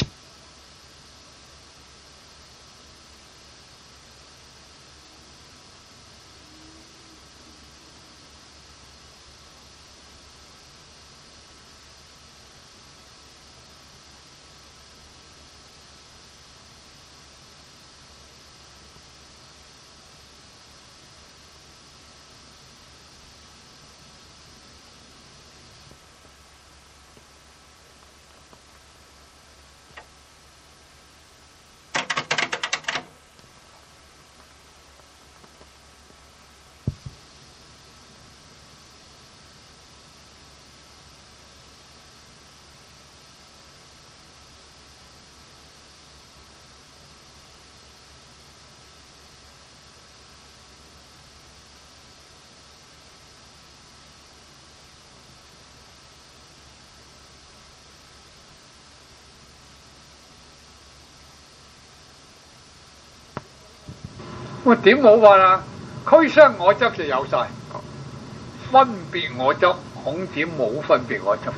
點冇法啊？俱生我執就有晒，分別我執，孔子冇分別我執。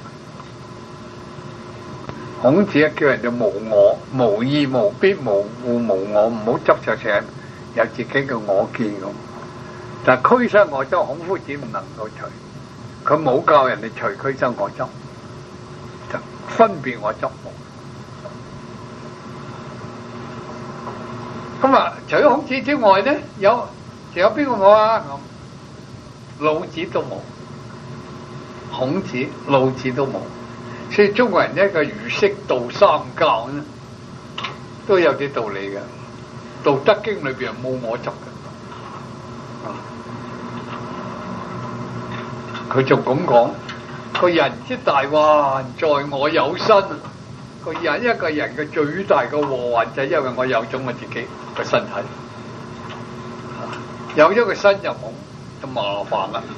孔子叫人哋無我、無義、無必、無故、無我，唔好執着成有自己嘅我見咁。但係俱生我執，孔夫子唔能夠除，佢冇教人哋除俱生我執，就分別我執冇。咁啊，除咗孔子之外咧，仲有邊個我啊？老子都冇，孔子、老子都冇，所以中國人呢個儒釋道三教咧，都有啲道理嘅。道德經裏邊冇我執嘅，佢仲咁講：個人之大患，在我有身。一個人嘅最大嘅禍患就係因為我有咗我自己個身體，有咗個身就冇咁麻煩啦。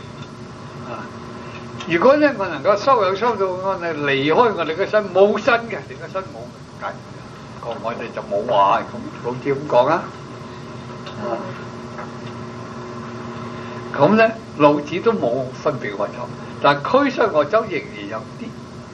如果咧我能夠修到我哋離開我哋嘅身，冇身嘅，連個身冇嘅，解我哋就冇話咁老子咁講啊。咁咧老子都冇分別我執，但係俱生我執仍然有啲。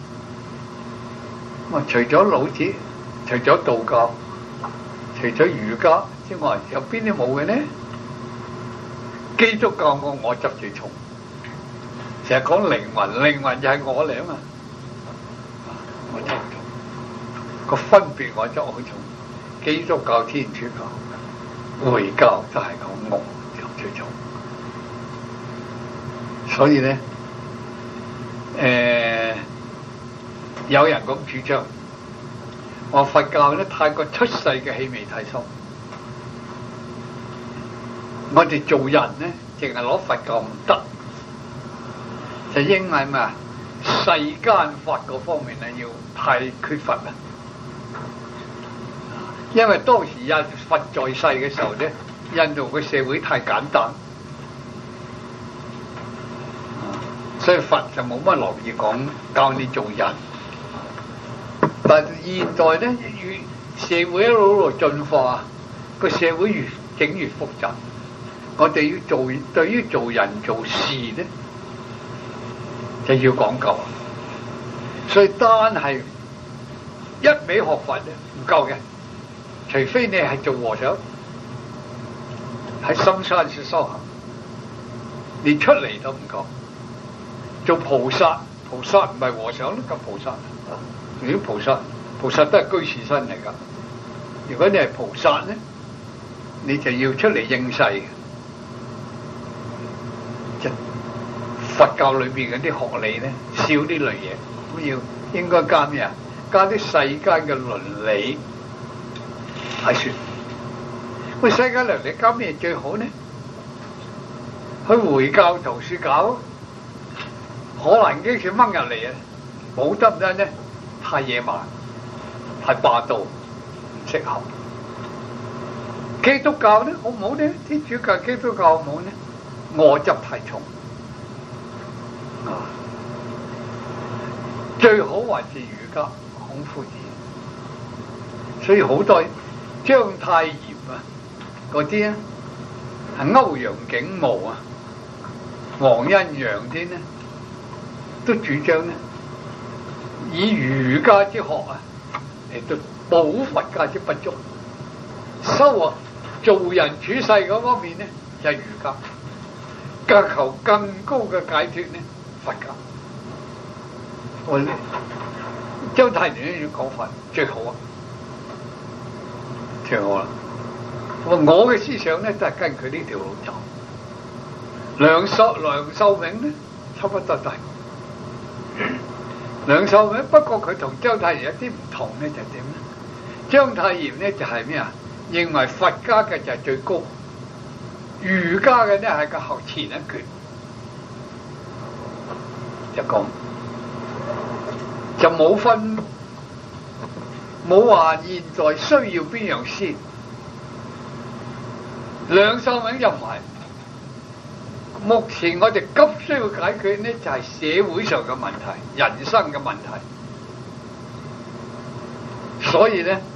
除咗老子，除咗道教，除咗儒家之外，有邊啲冇嘅呢？基督教我執最重，成日講靈魂就係我嚟啊嘛，我執重，個分別我執好重。基督教、天主教、回教都係講我執最重，所以咧，有人咁主張，話佛教咧太過出世嘅氣味太深，我哋做人咧淨係攞佛教唔得，就因為咩啊？世間法嗰方面咧要太缺乏啦，因為當時印佛在世嘅時候咧，印度嘅社會太簡單，所以佛就冇乜留意講教你做人。但現代咧，越社會一路進化，個社會越整越複雜。我哋要對於做人做事咧，就要講究。所以單係一味學佛咧唔夠嘅，除非你係做和尚，喺深山處修行，你出嚟都唔夠。做菩薩，菩薩唔係和尚咯，咁菩薩，如果菩薩都係居士身嚟噶。如果你係菩薩咧，你就要出嚟應世嘅。即佛教裏邊嗰啲學理咧，少呢類嘢，咁應該加咩啊？加啲世間嘅倫理係算。喂，世間倫理加咩最好呢？去回教圖書教，可能經處掹入嚟啊！冇得唔得呢？太野蠻，太霸道，唔適合。基督教呢，好唔好呢？天主教、基督教好唔好呢？我執太重啊！最好還是儒家，孔夫子。所以好多章太炎啊，嗰啲咧係歐陽竟無啊、王恩陽啲呢，都主張呢以儒家之學啊嚟到補佛家之不足，修啊做人處世嗰方面呢就係儒家，更求更高嘅解脫呢佛家。我呢章太炎呢要講法最好啊，最好啦。我嘅思想呢都係跟佢呢條路走。梁漱溟呢差不多都係。梁漱溟不過佢同章太炎有啲唔同呢，就點呢？章太炎呢就係咩啊？認為佛家嘅就係最高，儒家嘅呢係個後前一橛，就講就冇分，冇話現在需要邊樣先。梁漱溟又唔係，目前我哋急需要解決呢就係社會上嘅問題、人生嘅問題，所以呢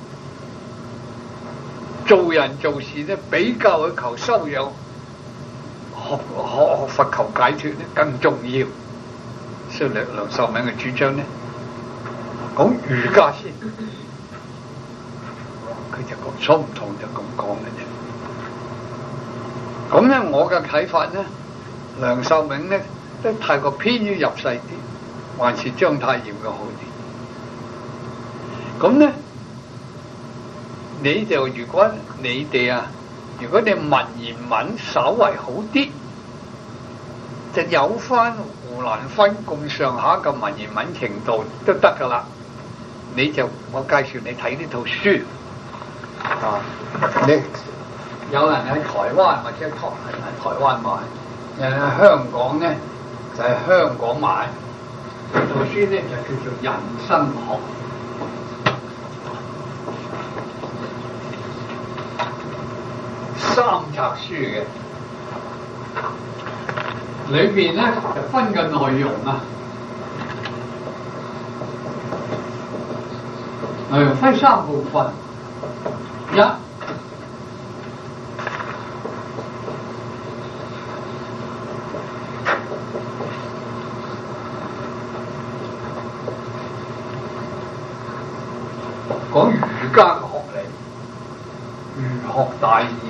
做人做事呢比較去求修養、學佛求解脫呢更重要。所以梁漱溟嘅主張呢講儒家先，佢就講所唔同就咁講嘅啫。咁咧，我嘅睇法咧，梁漱溟咧都太過偏於入世啲，還是章太炎嘅好啲。咁咧，如果你文言文稍為好啲，就有翻胡蘭芬咁上下嘅文言文程度都得噶啦。我介紹你睇呢套書啊，你。有人喺台灣或者喺台灣買，人喺香港呢就喺香港買。套書呢就叫做《人生學》，三冊書嘅，裏邊呢就分嘅內容啊，內容分三部分，一。講儒家嘅學理，儒學大義，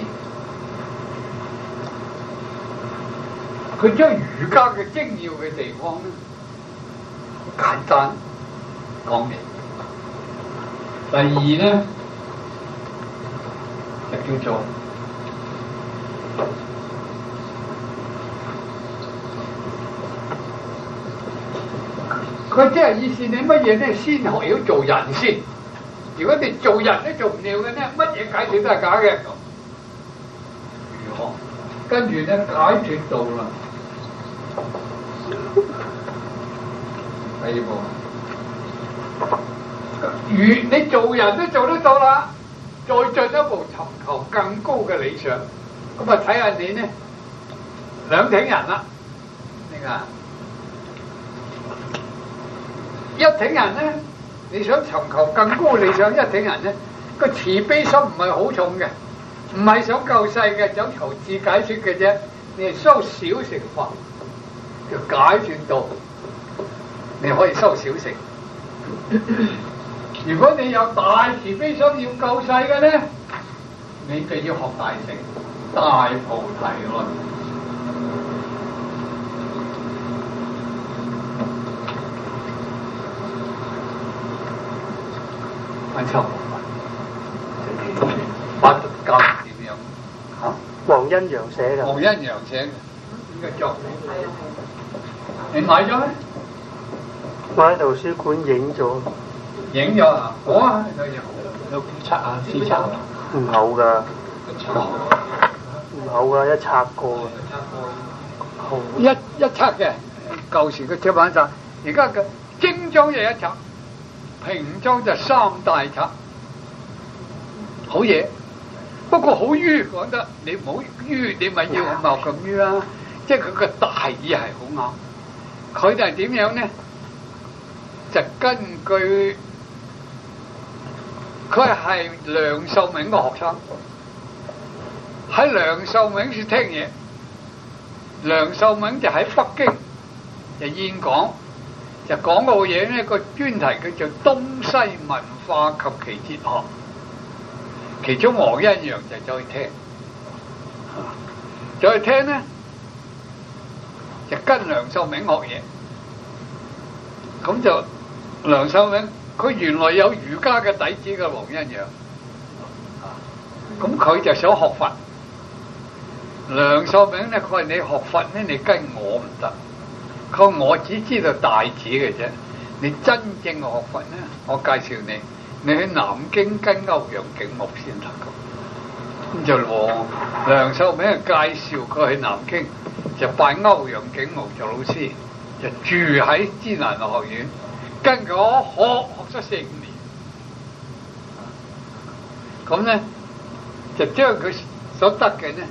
佢將儒家嘅精要嘅地方咧，簡單講明。第二咧，就叫做佢即係意思，你乜嘢咧？先學要做人先。如果你做人都做唔了嘅呢，乜嘢解脫都係假嘅。如何？跟住咧解脫到啦。第二步，你做人都做得到啦，再進一步尋求更高嘅理想，咁啊睇下你呢兩挺人啦。一挺人呢？你想尋求更高理想，一挺人呢個慈悲心唔係好重嘅，唔係想救世嘅，想求自解脫嘅啫。你係修小乘法，叫解脫道，你可以修小乘。 如果你有大慈悲心要救世嘅咧，你就要學大乘大菩提論。揾秋八教點樣？嚇？ 黃欣陽寫㗎。 黃欣陽寫嘅呢個作品，你買咗咩？ 我喺圖書館影咗。 影咗啊！好啊，有幾冊啊？四冊啊？ 唔厚㗎，唔厚㗎，一冊過嘅。 一冊嘅，舊時嘅出版社，而家嘅精裝就一冊，平裝就3大冊，好嘢。不過好迂講得，你唔好迂，你咪要我咁迂啦。即係佢個大意係好啱，佢哋係點樣咧？就根據佢係梁漱溟嘅學生，喺梁漱溟處聽嘢。梁漱溟就喺北京就演講，就講個嘢呢個專題叫做東西文化及其哲學，其中黃欣陽就走去聽，走去聽呢就跟梁漱溟學嘢，咁就梁漱溟佢原來有儒家嘅底子嘅黃欣陽，咁佢就想學佛。梁漱溟咧，佢話你學佛咧，你跟我唔得。佢話我只知道大旨嘅啫，你真正嘅學佛咧，我介紹你，你去南京跟歐陽竟木先得㗎。咁就梁漱溟介紹佢去南京，就拜歐陽竟木做老師，就住喺支那學院，跟佢學咗4-5年。咁咧就將佢所得嘅咧。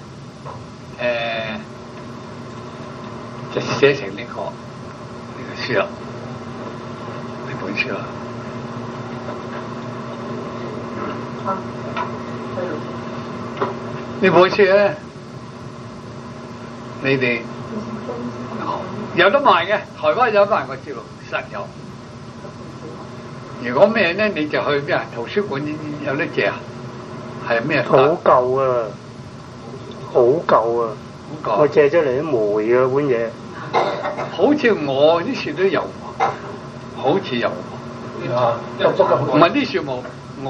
就寫成呢個書啦，呢本書啦。呢本書咧，你哋有得賣嘅，台灣有得賣，我知道實有。如果咩咧，你就去咩啊？圖書館有得借啊？係咩？ 好舊啊！好舊啊！我借咗嚟都霉啊本嘢。 好似我呢處都有，好似有。唔係呢處冇，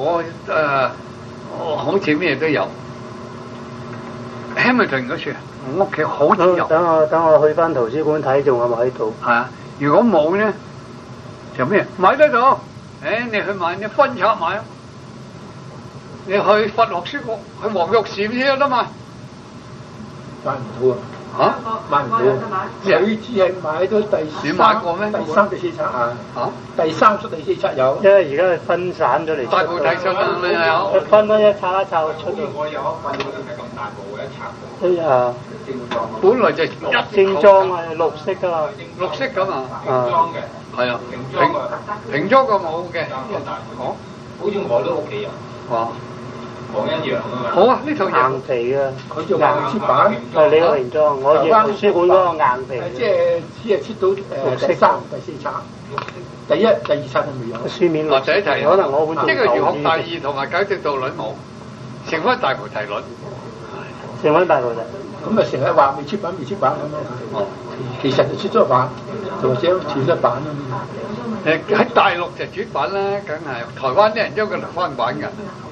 我好似咩都有。Hamilton 嗰處，我屋企好似有。 等我去翻圖書館睇，仲有冇喺度？ 係啊，如果冇咧，就咩？買得到？你去買，你分冊買。你去佛學書局，去黃玉禪先有得買。 買唔到啊！ 嚇？ 買唔到，佢只係買到第3、第4冊啊！嚇？第3出、第4冊有， 因為而家係分散咗嚟。 大部睇出啦，你有。 分開一冊一冊出。 我有一份咁大部嘅一冊。 都啊！ 本來就正裝啊，綠色㗎嘛。 綠色㗎嘛。 平裝嘅。 係啊。平裝個冇嘅。 好似我都屋企有。 哇！ 黃欣陽啊嘛。 好啊，呢套硬皮啊， 佢就硬出版。 係你個平裝，我圖書館嗰個硬皮。 即係只係出到第3、第4冊，第1、第2冊就未有。 書面或者提可能我本呢個儒學大義同埋解脫道論冇，成翻大菩提論。 成翻大菩提。 咁啊成日話未出版咁樣。其實就出咗版，或者斷咗版啊。 喺大陸就主版啦，梗係台灣啲人將佢翻版㗎。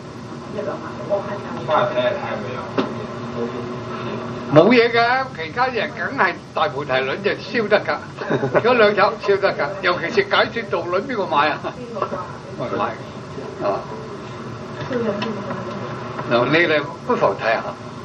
冇嘢㗎，其他人梗係大菩提論就燒得㗎，嗰2冊燒得㗎，尤其是解脫道論邊個買啊？冇人買，係嘛？嗱，你哋不妨睇下。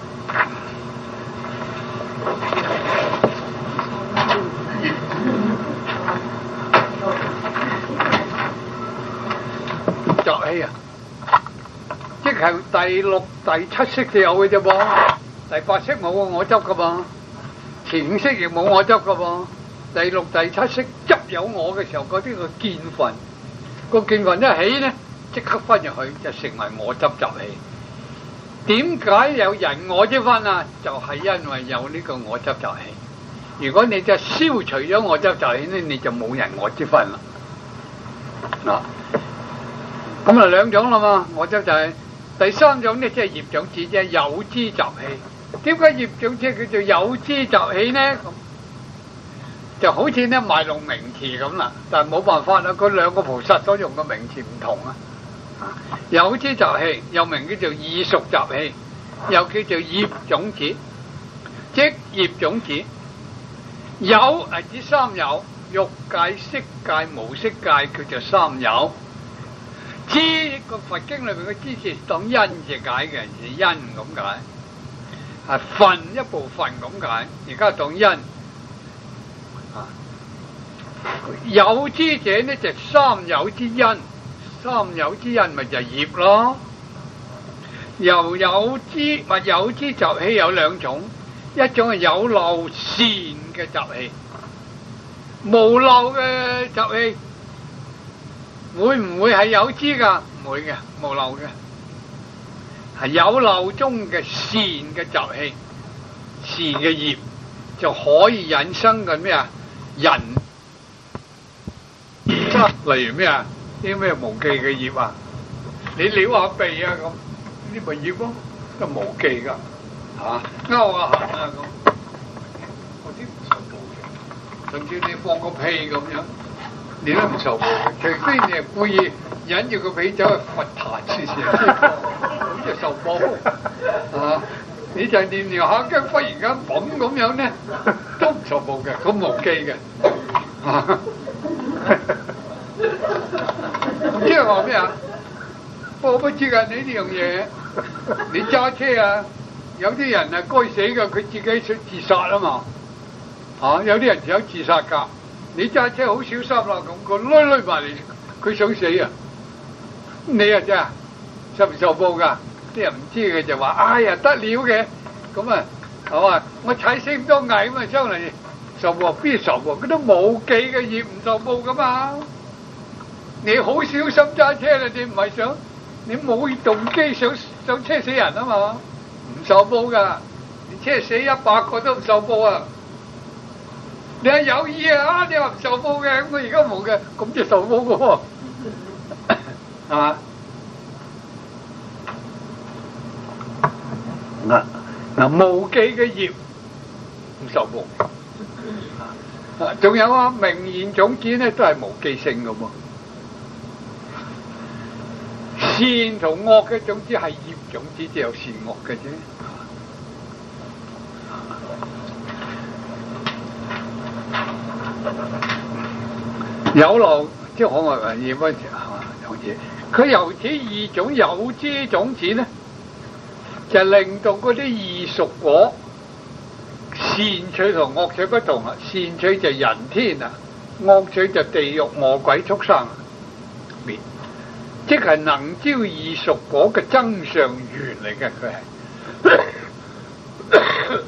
作氣啊！即係第6、第7式就有嘅啫噃，第8式冇我執噶噃，前5式亦冇我執噶噃。第6、第7式執有我嘅時候，嗰啲個見分，個見分一起咧，即刻分入去就成為我執習氣。點解有人我之分啊？就係因為有呢個我執習氣。如果你就消除咗我執習氣咧，你就冇人我之分啦。嗱。 咁啊兩種啦嘛，我執就係第三種咧，即係業種子，即係有支習氣。點解業種子叫做有支習氣呢？咁就好似咧賣弄名詞咁啦，但係冇辦法啦，嗰兩個菩薩所用嘅名詞唔同啊。有支習氣又名叫做異熟習氣，又叫做業種子，即業種子。有係指三有，欲界、色界、無色界，叫做三有。支個佛經裏面嘅支是當因字解嘅，係因咁解，係分一部分咁解。而家當因有支者呢，就三有之因，三有之因咪就係業咯。由有支或有支習氣有兩種，一種係有漏善嘅習氣，無漏嘅習氣。會唔會係有支噶？唔會嘅，無漏嘅，係有漏中嘅善嘅習氣，善嘅業就可以引生嘅咩啊？人，例如咩啊？啲咩無記嘅業啊？你撩下鼻啊咁，呢咪業咯，都無記噶，勾下痕啊咁，嗰啲唔受報嘅，甚至你放個屁咁樣。你都唔受報，除非你係故意引住個鼻走去佛壇先至，咁就受報。你就念念下，跟忽然間嘣咁樣咧，都唔受報嘅，咁無記嘅。即係話咩啊？我不知㗎，你呢樣嘢，你揸車啊，有啲人啊該死嘅，佢自己想自殺啊嘛。有啲人想自殺㗎。你揸車好小心啦，咁個攆埋嚟，佢想死啊！你啊真係受唔受報㗎？啲人唔知嘅就話：哎呀得了嘅，咁啊係嘛？我踩死咁多蟻咁啊，將嚟受報邊受報？嗰啲無記嘅業唔受報㗎嘛？你好小心揸車啦，你唔係想你冇動機想車死人啊嘛？唔受報㗎，你車死100個都唔受報啊！你係有意啊！你話唔受報嘅，咁我而家冇嘅，咁就受報嘅喎，係嘛？無記嘅業唔受報，仲有啊，名言種子咧都係無記性嘅喎，善同惡嘅種子係業種子，只有善惡嘅啫。有漏即係可能係業乜種子，佢由此二種有支種子咧，就令到嗰啲異熟果善趣同惡趣不同啊！善趣就人天啊，惡趣就地獄餓鬼畜生滅，即係能招異熟果嘅增上緣嚟嘅，佢係。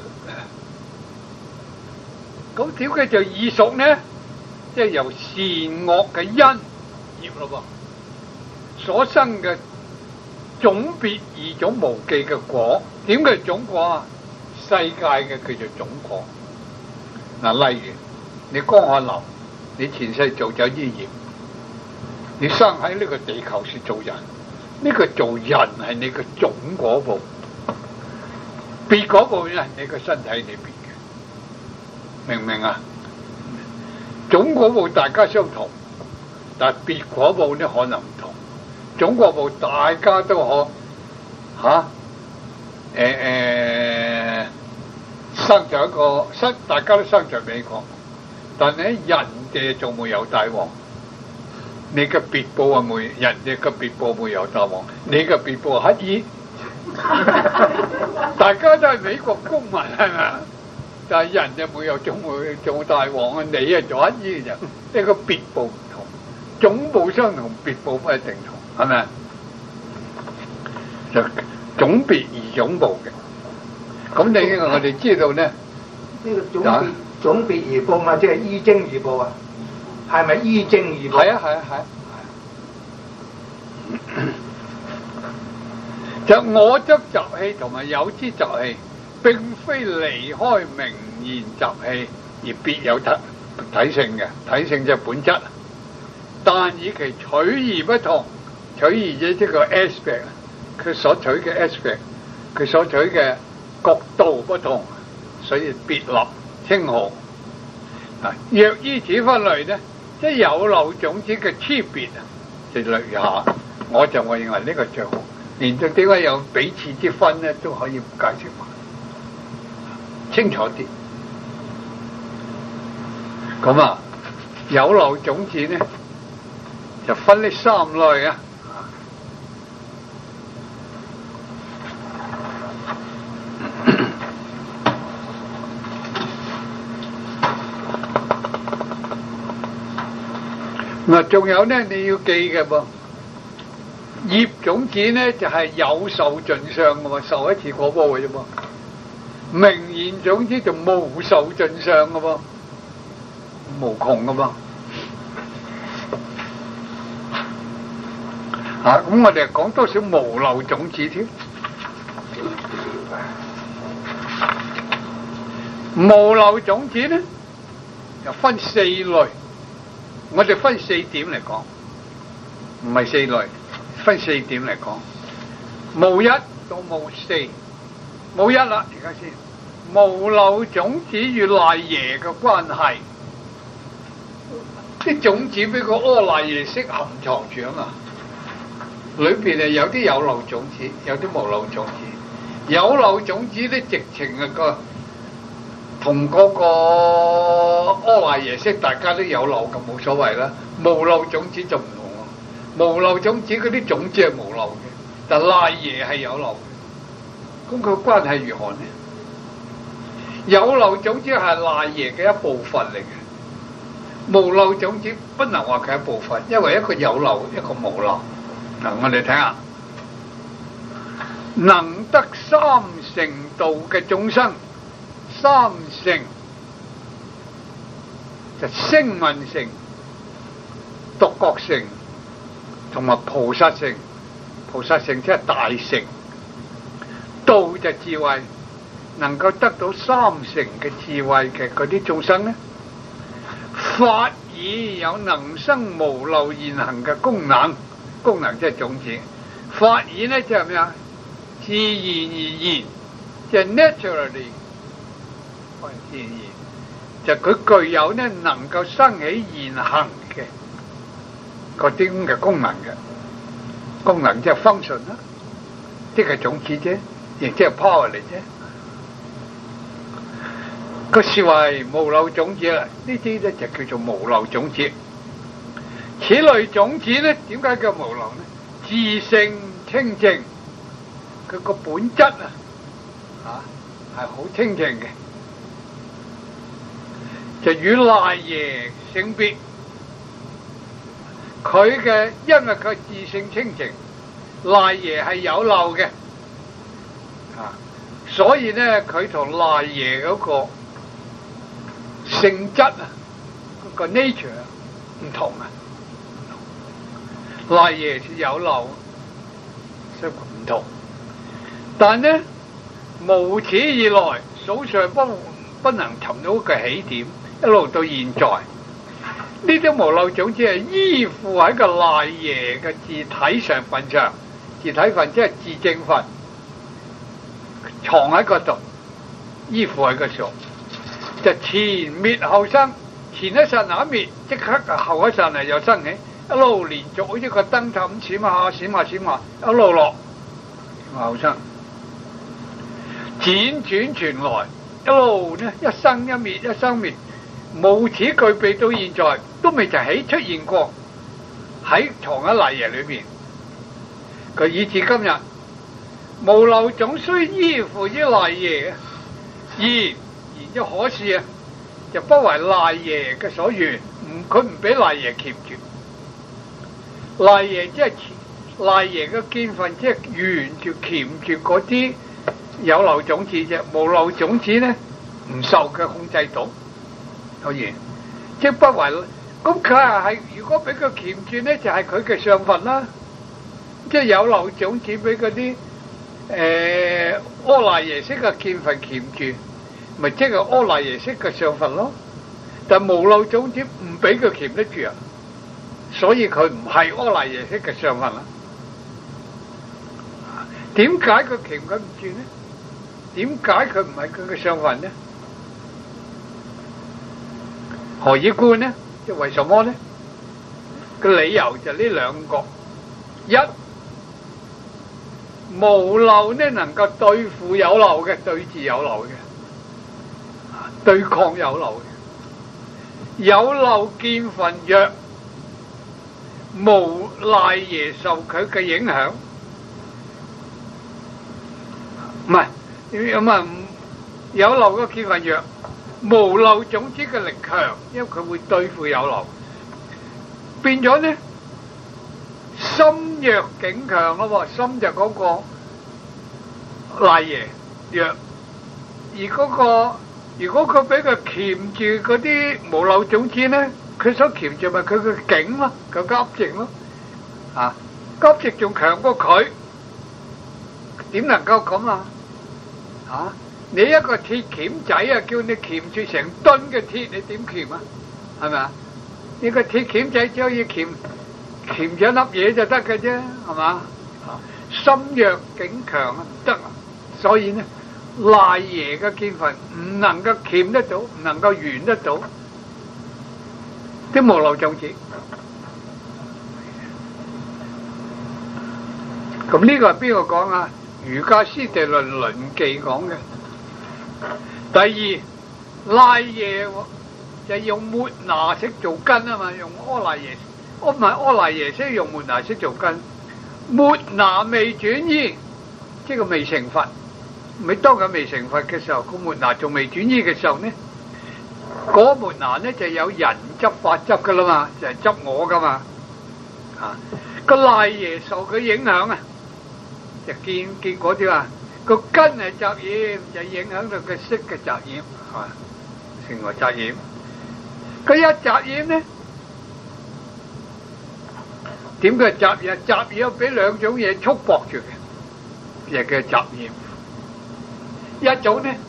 咁點解就異熟呢？即係由善惡嘅因業咯噃，所生嘅種別二種無記嘅果，點解種果啊？世界嘅叫做種果。嗱，例如你江漢流，你前世做咗啲業，你生喺呢個地球是做人，呢個做人係你嘅種果部，別果部咧係你個身體裏邊嘅，明唔明啊？種果部大家相同，但係別果部呢可能唔同。種果部大家都可生在一個大家都生在美國，但係人哋仲沒有大王，你嘅別部啊沒人哋嘅別部沒有大王，你嘅別部係乞兒，大家都係美國公民係咪？但係人就沒有做大王啊，你係做乞兒嘅啫，即係個別部唔同，總部相同，別部不一定同，係咪？就總別而總部嘅。咁你我哋知道咧， 呢個總別而報啊，即係依徵而報啊，係咪依徵而報？ 係啊。就我執習氣同埋有支習氣，並非離開名言習氣而別有體性嘅，體性就係本質，但以其取而不同， 取義者即個 aspect， 佢所取嘅 aspect， 佢所取嘅角度不同，所以別立稱號。若依此分類咧，即係有漏種子嘅區別啊，就例下，我認為呢個最好。連到點解有彼此之分咧，都可以解釋埋清楚啲。咁啊，有漏種子咧就分呢三類啊。嗱，仲有咧，你要記嘅噃，業種子咧就係有受盡相嘅喎，受一次果波嘅啫噃。名言種子就無受盡相嘅噃，無窮嘅噃。咁我哋講多少無漏種子添？無漏種子咧，就分四類。我哋分四點嚟講，唔係四類，分四點嚟講。無一到無四，無一啦，而家先。無漏種子與賴耶嘅關係，啲種子俾個阿賴耶識含藏住啊嘛。裏邊係有啲有漏種子，有啲無漏種子。有漏種子咧，直情係個同嗰個阿賴耶識大家都有漏咁冇所謂啦。無漏種子就唔同喎，無漏種子嗰啲種子係無漏嘅，但賴耶係有漏嘅。咁佢關係如何呢？有漏種子係賴耶嘅一部分嚟嘅，無漏種子不能話佢係一部分，因為一個有漏，一個無漏。嗱，我哋睇下，能得三乘道嘅眾生，三乘就聲聞乘、獨覺乘同埋菩薩乘。菩薩乘即係大乘，道就智慧，能夠得到三乘嘅智慧嘅嗰啲眾生呢，法爾有能生無漏現行嘅功能，功能即係種子。法爾呢即係咩啊？自然而然，即係 naturally， 自然就佢具有呢能夠生起現行嘅嗰啲咁嘅功能嘅。功能即係 function 啦，即係種子啫，亦即係 power 嚟啫。個視為無漏種子啦，呢啲咧就叫做無漏種子。此類種子咧，點解叫無漏呢？自性清淨，佢個本質係好清淨嘅，就與賴耶性別。佢嘅因為佢自性清淨，賴耶係有漏嘅，所以咧佢同賴耶嗰個性質嗰個 nature 唔同啊。賴耶是有漏，所以唔同。但呢無始以來，數上不能尋到一個起點，一路到現在。呢啲無漏種子係依附喺個賴耶嘅自體上份上，自體份即係自證份，藏喺嗰度，依附喺嗰度，就前滅後生，前一剎那滅，即刻後一剎那又生起，一路連續好似個燈塔咁閃下閃下閃下，一路落後生，輾轉傳來，一路呢一生一滅，一生滅。無始具備到現在都未就起出現過喺藏喺賴耶裏邊，佢以至今日無漏種雖依附於賴耶，然之可是啊，就不為賴耶嘅所緣，佢唔俾賴耶鉗住。賴耶即係賴耶嘅見分，即係緣住鉗住嗰啲有漏種子啫，無漏種子呢唔受佢控制到。可以，即不為咁佢係如果俾佢鉗住咧，就係佢嘅相分啦。即係有漏種子俾嗰啲阿賴耶識嘅見分鉗住，咪即係阿賴耶識嘅相分咯。但無漏種子唔俾佢鉗得住啊，所以佢唔係阿賴耶識嘅相分啦。 點解佢鉗佢唔轉呢？點解佢唔係佢嘅相分呢？何以觀呢？即係為什麼呢？個理由就呢兩個：一，無漏呢能夠對付有漏嘅，對治有漏嘅，對抗有漏嘅。有漏見分弱，無賴耶受佢嘅影響，唔係咁啊！有漏嘅見分弱，無漏種子嘅力強，因為佢會對付有漏，變咗呢心弱境強咯。心就嗰個賴耶弱，而嗰個如果佢俾佢鉗住嗰啲無漏種子呢，佢所鉗住咪佢嘅境咯，佢急直咯，急直仲強過佢，點能夠咁啊？你一個鐵鉗仔啊，叫你鉗住成噸嘅鐵，你點鉗啊？係咪啊？呢個鐵鉗仔只可以鉗咗一粒嘢就得嘅啫，係嘛？心弱境強啊，唔得啊，所以呢，賴耶嘅見分唔能夠鉗得到，唔能夠圓得到啲無漏種子。咁呢個係邊個講啊？瑜伽師地論論記講嘅。第二，賴耶就用末那識做根啊嘛，用阿賴耶，唔係阿賴耶識用末那識做根，末那未轉依，即係佢未成佛。咪當佢未成佛嘅時候，個末那仲未轉依嘅時候呢，嗰末那呢就有人執法執噶啦嘛，就係執我噶嘛。個賴耶受佢影響啊，就見嗰啲啊，個根係雜染，就影響到個色嘅雜染，成為雜染。佢一雜染呢，點解雜染？雜染俾兩種嘢束縛住嘅，就叫雜染。一種呢，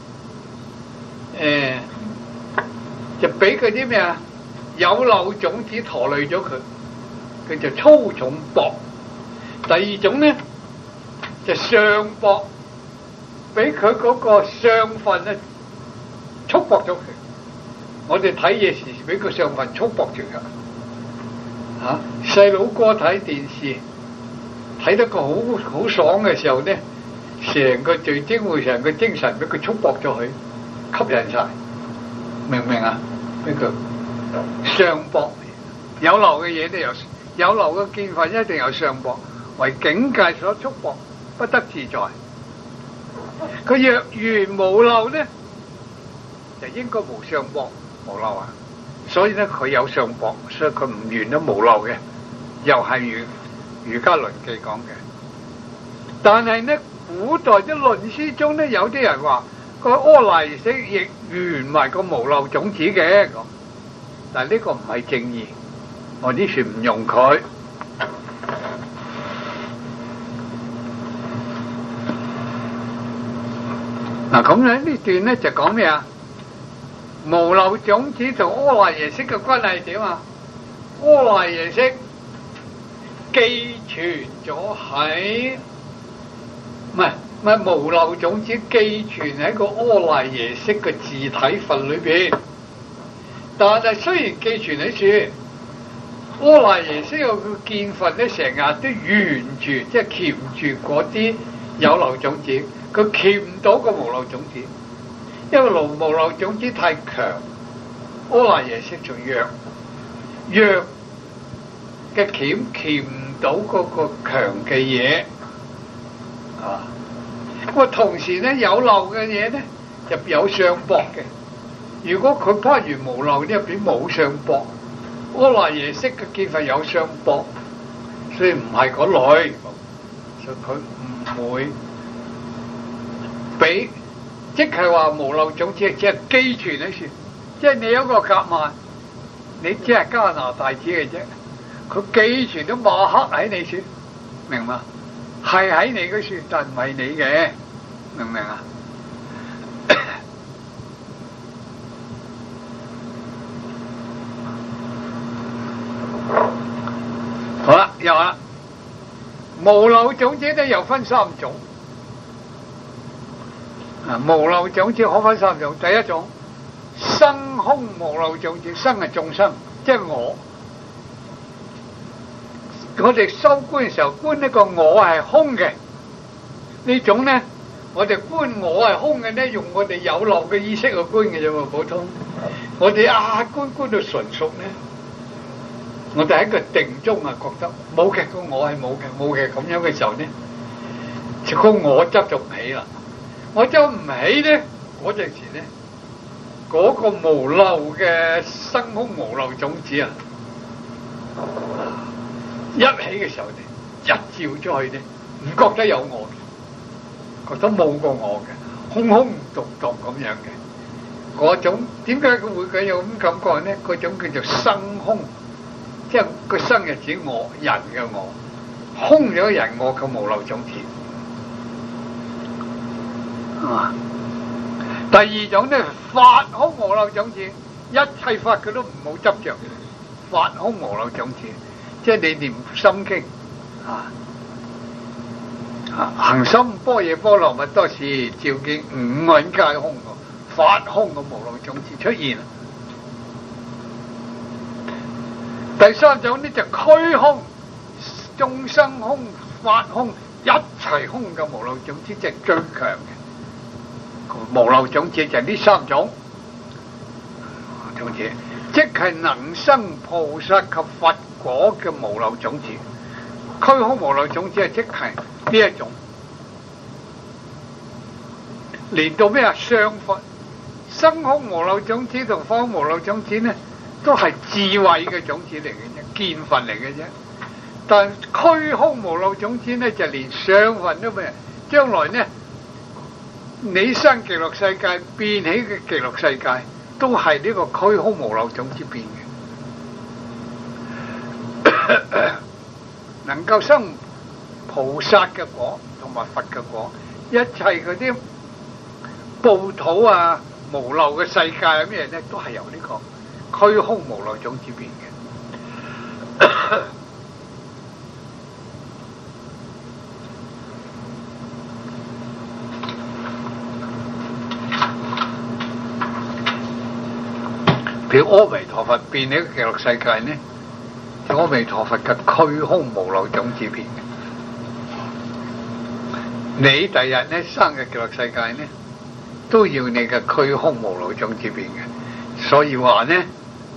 就俾佢啲咩啊？有漏種子拖累咗佢，佢就粗重薄。第二種呢，就相薄，俾佢嗰個相分咧束縛咗佢。我哋睇嘢時俾個相分束縛住噶。細佬哥睇電視睇得個好爽嘅時候呢，成個聚精會神嘅精神俾佢束縛咗佢，吸引晒，明唔明啊？俾佢相縛，有漏嘅嘢都有漏嘅見分一定有相縛，為境界所束縛，不得自在。佢若緣無漏呢，就應該無相縛無漏啊。所以咧佢有相縛，所以佢唔緣都無漏嘅，又係瑜伽論記講嘅。但係呢，古代啲論師中呢，有啲人話個阿賴耶識亦緣埋個無漏種子嘅，但係呢個唔係正義，我呢處唔用佢。嗱咁咧呢段咧就講咩啊？無漏種子同阿賴耶識嘅關係點啊？阿賴耶識寄存咗喺唔係無漏種子寄存喺個阿賴耶識嘅自體份裏邊，但係雖然寄存喺處，阿賴耶識個見分咧成日都緣住，即係鉗住嗰啲有漏種子，佢鉗唔到個無漏種子。因為無漏種子太強，阿賴耶識就弱嘅鉗唔到嗰個強嘅嘢，咁啊同時咧有漏嘅嘢咧就有相縛嘅。如果佢拋完無漏呢入邊冇相縛，阿賴耶識嘅見分有相縛，所以唔係嗰類，所以佢唔會俾。即係話無漏種子只係寄存喺處，即係你有個夾萬，你只係加拿大紙嘅啫，佢寄存咗馬克喺你處，明嘛？係喺你嗰處，但唔係你嘅，明唔明啊？好啦，又啦， 無漏種子咧又分三種。無漏種子可分三種。第一種生空無漏種子，生係眾生，即係我哋修觀嘅時候觀呢個我係空嘅呢種咧，我哋觀我係空嘅咧，用我哋有漏嘅意識去觀嘅啫喎。普通我哋觀到純熟咧，我哋喺個定中覺得冇嘅，個我係冇嘅咁樣嘅時候咧，就個我執就唔起啦。我執唔起咧，嗰陣時咧，嗰個無漏嘅生空無漏種子一起嘅時候咧，一照出去咧，唔覺得有我嘅，覺得冇個我嘅，空空獨獨咁樣嘅嗰種。點解佢會有咁感覺咧？嗰種叫做生空，即係個生係指我人嘅我，空咗人我嘅無漏種子。第二種咧，法空無漏種子，一切法佢都唔好執着嘅，法空無漏種子，即係你念心經行深般若波羅蜜多時，照見五蘊皆空，法空嘅無漏種子出現。第三種呢就虛空，眾生空、法空一齊空嘅無漏種子，就係最強嘅。無漏種子就係呢三種種子，即係能生菩薩及佛果嘅無漏種子。虛空無漏種子係即係呢一種，連到咩相佛生空無漏種子同法空無漏種子呢，都係智慧嘅種子嚟嘅啫，見分嚟嘅啫。但虛空無漏種子呢，就連相分都未，將來呢，你生極樂世界變起嘅極樂世界，都係呢個虛空無漏種子變嘅。能夠生菩薩嘅果同埋佛嘅果，一切嗰啲報土無漏嘅世界咩咧，都係由呢個虛空無漏種子變嘅。譬如阿彌陀佛變起極樂世界呢，阿彌陀佛嘅虛空無漏種子變嘅。你第日呢生嘅極樂世界呢，都要你嘅虛空無漏種子變嘅。所以話呢，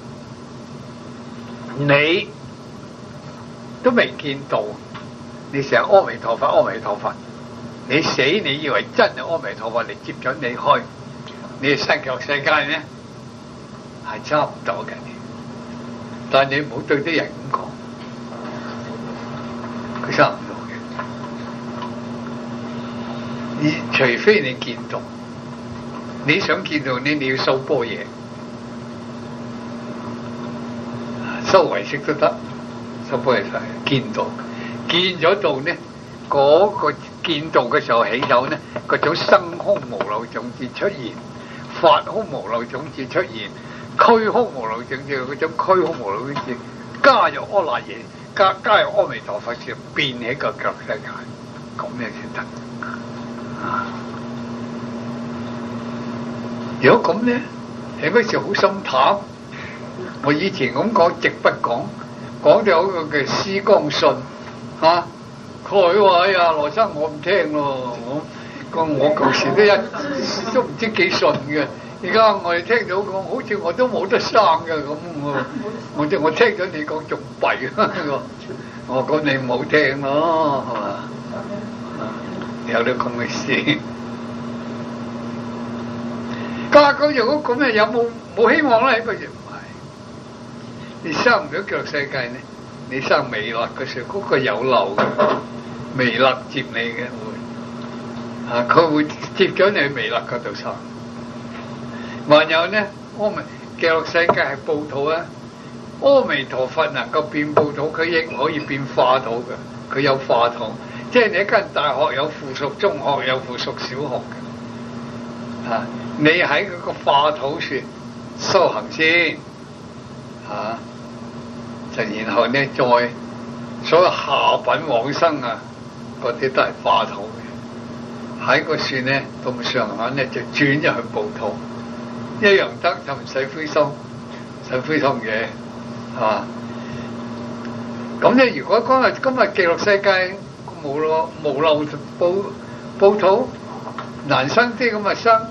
你都未見到，你成日阿彌陀佛阿彌陀佛，你死你以為真係阿彌陀佛嚟接咗你開，你生極樂世界呢係差唔多嘅。但係你唔好對啲人咁講，佢差唔多嘅。除非你見到，你想見到你要修般若，修唯識都得，修般若見到，見咗到呢，嗰個見到嘅時候起手呢，嗰種生空無漏種子出現，法空無漏種子出現。虛空無漏種子，嗰種虛空無漏種子加入阿賴耶，加入阿彌陀佛時，變起個極樂世界，咁樣先得。如果咁咧，係嗰時好心淡。我以前咁講，直不講，講咗有個叫施光信佢話：哎呀，羅生我唔聽咯，我舊時都唔知幾順嘅。而家我哋聽到講，好似我都冇得生嘅咁，我聽咗你講仲弊啦。我講你唔好聽咯，係嘛？有啲咁嘅事。家講如果咁，有冇希望咧？嗰時唔係，你生唔到極樂世界呢？你生彌勒嘅時候，嗰個有漏嘅彌勒接你嘅會，佢會接咗你去彌勒嗰度生。還有呢，極樂世界係報土啊！阿彌陀佛能夠變報土，佢亦可以變化土嘅，佢有化土，即係你一間大學有附屬中學，有附屬小學嘅，你喺嗰個化土處修行先，就然後呢再所謂下品往生啊，嗰啲都係化土嘅。喺個船咧咁上下咧就轉入去報土，一樣得就唔使灰心，使灰心嘅係嘛？咁咧如果今日極樂世界無漏報土難生啲咁啊生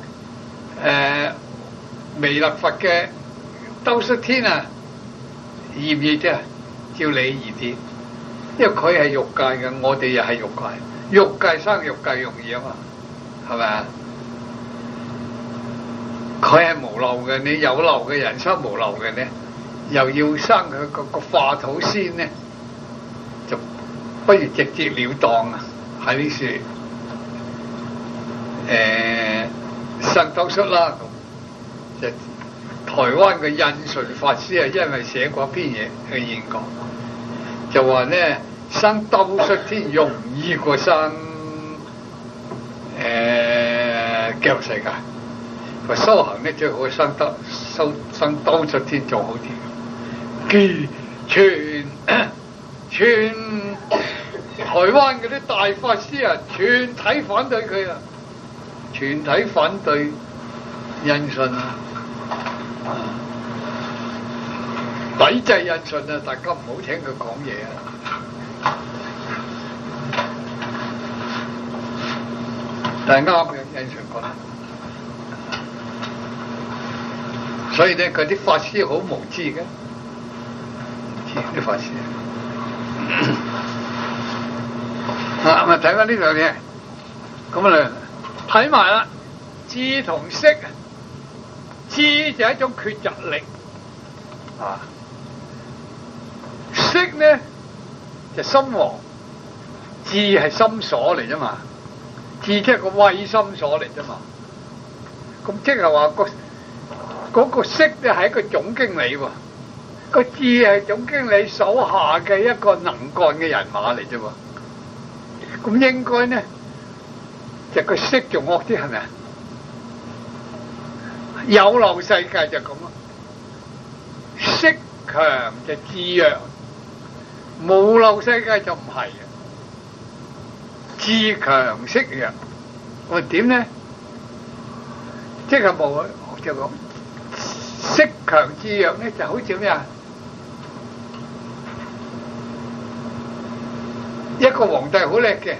彌勒佛嘅兜率天啊，易唔易啫？照理易啲，因為佢係欲界嘅，我哋又係欲界，欲界生欲界容易啊嘛，係咪啊？佢係無漏嘅，你有漏嘅人生無漏嘅咧，又要生佢個化土先咧，就不如直截了當啊！喺呢處生兜率啦，咁就台灣嘅印順法師啊，因為寫過篇嘢去演講，就話咧生兜率天容易過生極樂世界。個修行咧最好生兜率天仲好啲。全台灣嗰啲大法師啊，全體反對佢啊，全體反對印順啊，抵制印順啊！大家唔好聽佢講嘢啊。但係啱嘅，印順講。所以咧，佢啲法師好無知嘅，啲法師。啊，咪睇翻呢兩嘢，咁啊睇埋啦。智同識，智就係一種抉擇力，啊，識咧就心王，智係心所嚟啫嘛，智即係個慧心所嚟啫嘛。咁即係話嗰個識咧係一個總經理喎，個智係總經理手下嘅一個能幹嘅人馬嚟啫喎。咁應該咧就個識仲惡啲係咪啊？有漏世界就咁咯，識強就智弱，無漏世界就唔係啊，智強識弱。我點咧？即係冇就講識強智弱咧，就好似咩啊？一個皇帝好叻嘅，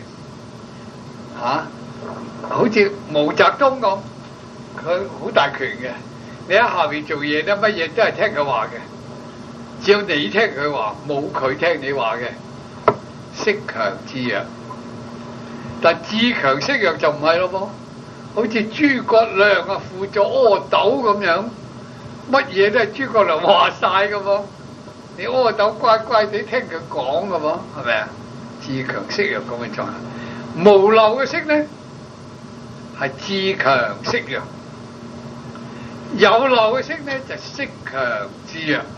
好似毛澤東咁，佢好大權嘅。你喺下邊做嘢咧，乜嘢都係聽佢話嘅，只要你聽佢話，冇佢聽你話嘅。識強智弱，但智強識弱就唔係咯噃。好似諸葛亮啊，輔助阿斗咁樣，乜嘢都係諸葛亮話晒噶噃。你阿斗乖乖地聽佢講噶噃，係咪啊？智強識弱咁嘅狀態，無漏嘅識咧係智強識弱，有漏嘅識咧就識強智弱。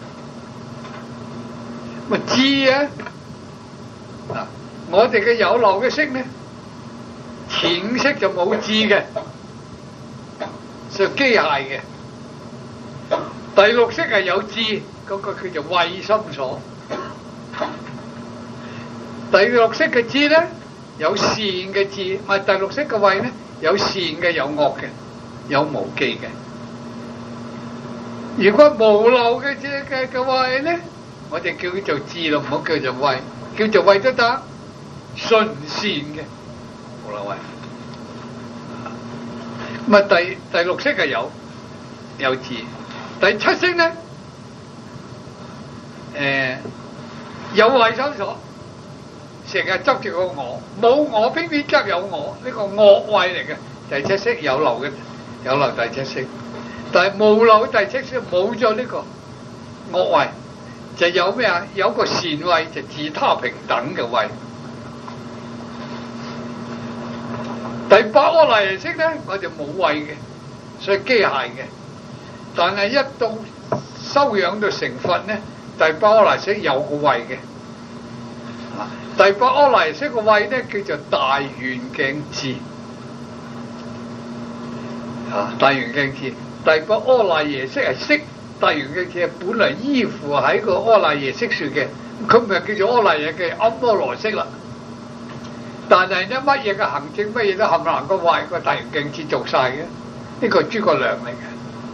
咪智啊！嗱，我哋嘅有漏嘅識咧，前五識就冇智嘅，就機械嘅。第六識係有智，嗰個叫做慧心所。第六識嘅智咧有善嘅智，咪第六識嘅慧咧有善嘅有惡嘅，有無記嘅。如果無漏嘅智嘅慧咧，我哋叫佢做智咯，唔好叫做慧，叫做慧都得，純善嘅無漏慧。咁啊第六識係有智，第七識咧有慧心所。成日執住個我，冇我偏偏執有我，呢個惡慧嚟嘅。第七識有漏第七識，但係無漏第七識冇咗呢個惡慧，就有咩啊？有個善慧，就自他平等嘅慧。第八阿賴耶識咧，我就冇慧嘅，所以機械嘅。但係一到修養到成佛咧，第八阿賴耶識有個慧嘅。第八阿賴耶識個慧咧叫做大圓鏡智，大圓鏡智。第八阿賴耶識係識， 大圓鏡智本嚟依附喺個阿賴耶識樹嘅，佢咪叫做阿賴耶嘅阿摩羅識啦。但係咧，乜嘢嘅行政乜嘢都冚唪唥個壞個大圓鏡智做晒嘅，呢個係諸葛亮嚟嘅。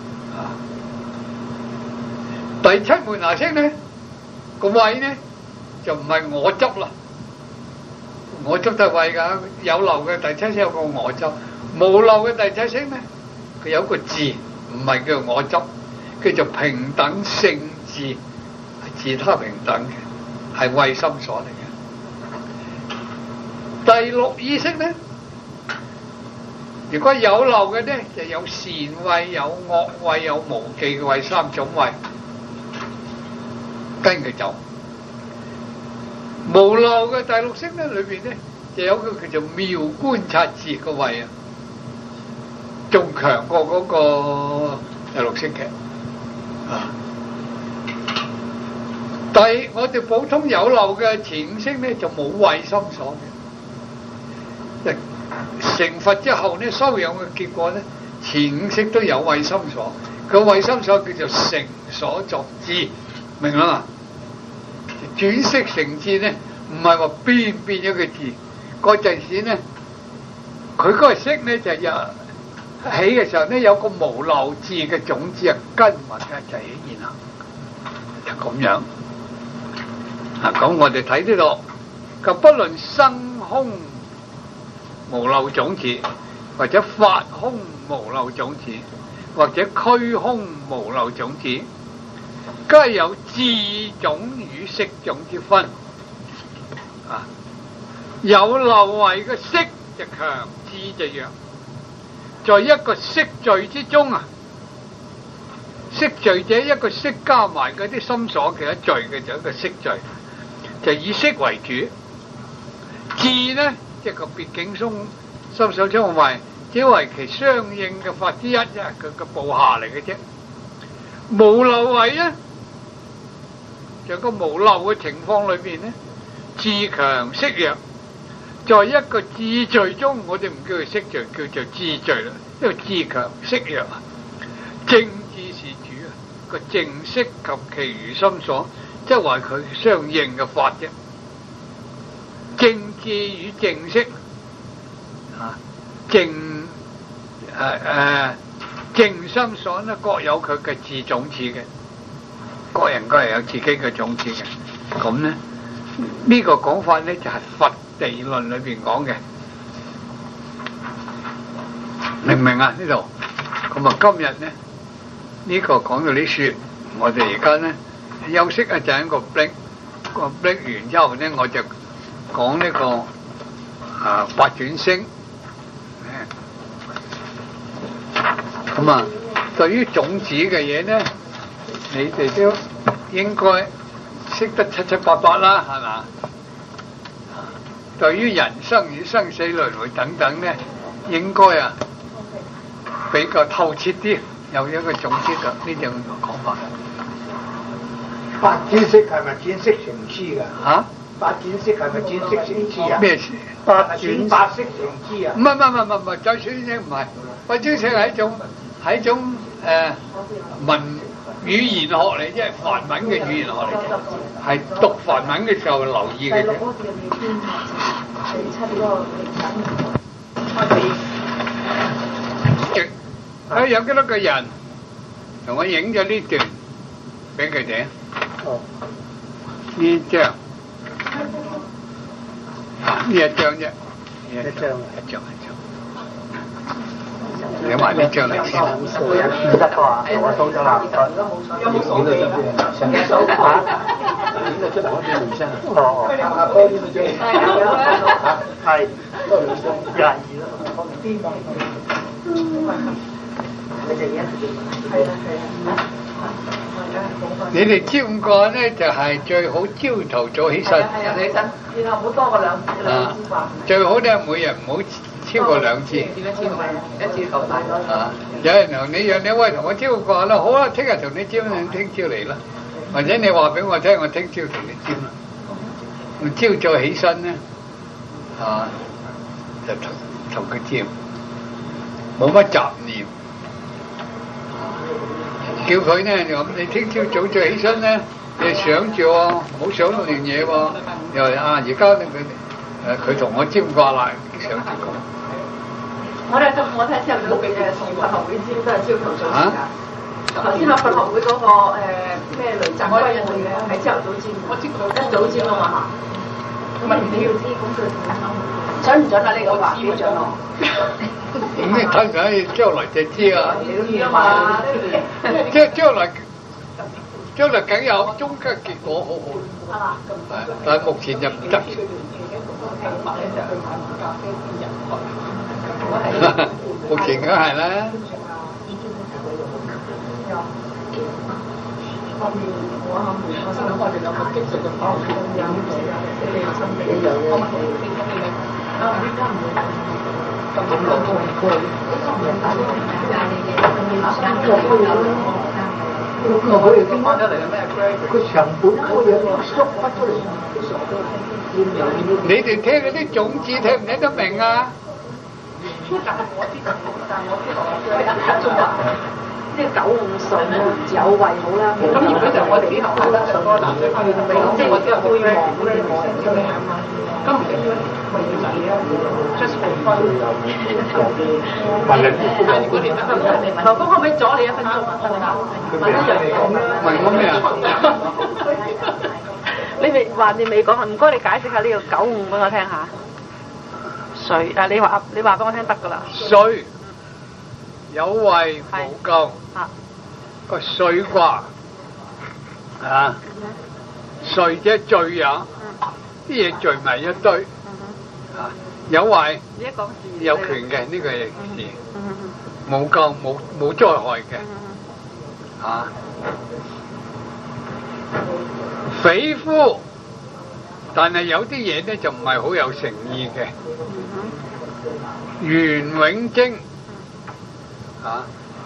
第七門牙識咧，個位咧就唔係我執啦，我執就位㗎，有漏嘅第七識有個我執，無漏嘅第七識咧，佢有個字，唔係叫我執，叫做平等性智，係自他平等嘅，係慧心所嚟嘅。第六意識咧，如果有漏嘅咧，就有善慧、有惡慧、有無記嘅慧三種慧，跟佢走。無漏嘅第六識咧，裏邊咧就有個叫做妙觀察智嘅慧啊，仲強過嗰個第六識嘅。我哋普通有漏嘅前五識咧，就冇慧心所嘅。成佛之後咧，修養嘅結果咧，前五識都有慧心所。個慧心所叫做成所作智，明啦嘛？轉識成智咧，唔係話變咗個字，嗰陣時咧，佢嗰個識咧就有起嘅時候咧，有個無漏智嘅種子啊，跟埋一齊起現啦，就咁樣。咁我哋睇呢度，就不論生空無漏種子，或者法空無漏種子，或者虛空無漏種子，皆有智種與識種之分。有漏位嘅識就強，智就弱。在一個識聚之中啊，識聚者一個識加埋嗰啲心所嘅一聚嘅就一個識聚，就以識為主。智呢，即係個別境中心所中慧，只為其相應嘅法之一，即係佢嘅部下嚟嘅啫。無漏位呢，就個無漏嘅情況裏邊呢，智強識弱。在一個智聚中，我哋唔叫佢識聚，叫做智聚啦。因為智強識弱啊，正智是主啊，個正識及其餘心所，即係話佢相應嘅法啫。正智與正識正心所呢，各有佢嘅智種子嘅，各人有自己嘅種子嘅。咁呢，呢個講法呢，就係佛地論裏邊講嘅，明唔明啊？呢度咁啊，今日呢，呢個講到呢説，我哋而家呢休息一陣個 break 完之後呢，我就講呢個八轉星。咁啊，對於種子嘅嘢呢，你哋都應該識得七七八八啦，係嘛？對於人生與生死輪迴等等呢，應該比較透徹啲，有一個種子嘅呢種講法。 八轉識係咪轉識成智㗎？ 嚇？ 八轉識係咪轉識成智啊？ 咩事？ 八轉八識成智啊？ 唔係，再轉識唔係，八轉識係一種文語言學嚟，即係梵文嘅語言學嚟嘅，係讀梵文嘅時候留意嘅啫。有幾多個人同我影咗呢段俾佢哋？呢張，呢一張啫，一張。你話呢張嚟先， 唔得啩？我收咗啦，影到這邊，影到這邊影相。哦，係， 你哋朝五個咧就係最好朝頭早起身， 然後唔好多過兩次啩。 最好咧每日唔好超過2次。 點樣超過一次夠大？ 有人同你約你喂，同我朝過啦，好啦，聽日同你朝，你聽朝嚟啦。或者你話俾我聽，我聽朝同你朝啦。我朝早起身咧，就同佢朝，冇乜雜念。 叫佢咧就咁，你聽朝早起身咧，你想住喎，唔好想嗰樣嘢喎。又話啊，而家佢同我占卦啦，想住咁。 我睇朝頭早嘅同佛學會占都係朝頭早時間。頭先話佛學會嗰個咩雷澤歸會嘅喺朝頭早占，我知佢一早占啊嘛。唔係你要知咁佢準唔準啊？呢個話幾準咯？ 咁你睇睇將來就知啊！ 知啊嘛， 即係將來梗有終極結果好好。 係嘛？ 係，但係目前就唔得。目前梗係啦。 我心諗我哋有個激進嘅跑步有你有心理一樣嘅， 佢成本嗰嘢縮不出嚟， 你哋聽嗰啲種子聽唔聽得明啊？ 呢個950有為好啦。咁如果就我哋呢頭睇得上嗰個男仔翻去未，即係我只係灰望嗰啲望出嚟啊嘛。咁唔緊要，咪要自己啊 ，just for fun。如果你得劉峰可唔可以阻你1分鐘啊？得唔得？ 問我咩啊？ 你未講啊？唔該，你解釋下呢個95俾我聽下。水啊！你話俾我聽得㗎啦。 水。有為無咎，個水卦啊，水者聚也，啲嘢聚埋一堆啊，有為有權嘅呢個係事，無咎冇災害嘅啊，匪夫，但係有啲嘢咧就唔係好有誠意嘅，袁永貞。啊！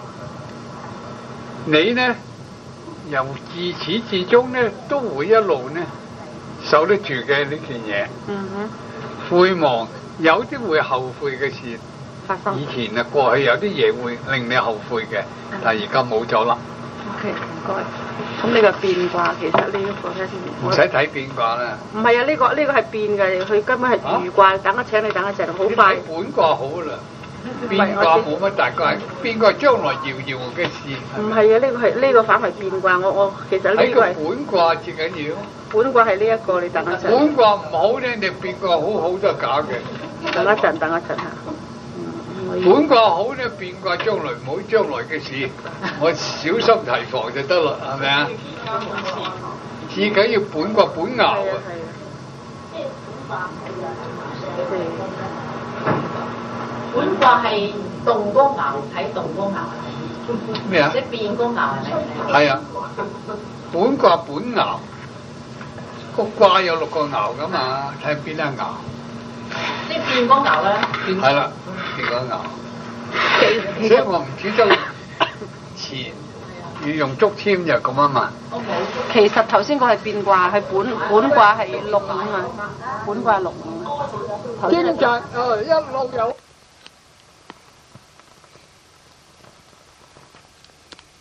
你呢，由自始至終呢，都會一路呢守得住嘅呢件嘢。悔忘有啲會後悔嘅事發生。以前啊，過去有啲嘢會令你後悔嘅，但係而家冇咗啦。 OK，唔該。咁呢個變卦其實呢一個睇先。 唔使睇變卦啦。唔係啊，呢個係變嘅，佢根本係預卦。等我請你等一陣，好快。 本卦好啦。變卦冇乜大怪，變卦將來遙遙嘅事。 唔係啊，呢個反為變卦，我其實呢個係本卦最緊要。 本卦係呢一個，你等一陣。 本卦唔好咧，你變卦好好都係假嘅。 等一陣嚇。 本卦好咧，變卦將來唔好，將來嘅事，我小心提防就得啦，係咪啊？至緊要本卦本爻啊。 本卦係動嗰爻睇動嗰爻咩啊？ 即係變嗰爻係咪？ 係啊，本卦本爻，個卦有6個爻噶嘛，睇下邊一爻。 即係變嗰爻咧。 係啦，變嗰爻。所以我唔主張錢，要用竹籤就咁啊嘛。 其實頭先個係變卦，係本卦係65啊，本卦65。 經濟一路有。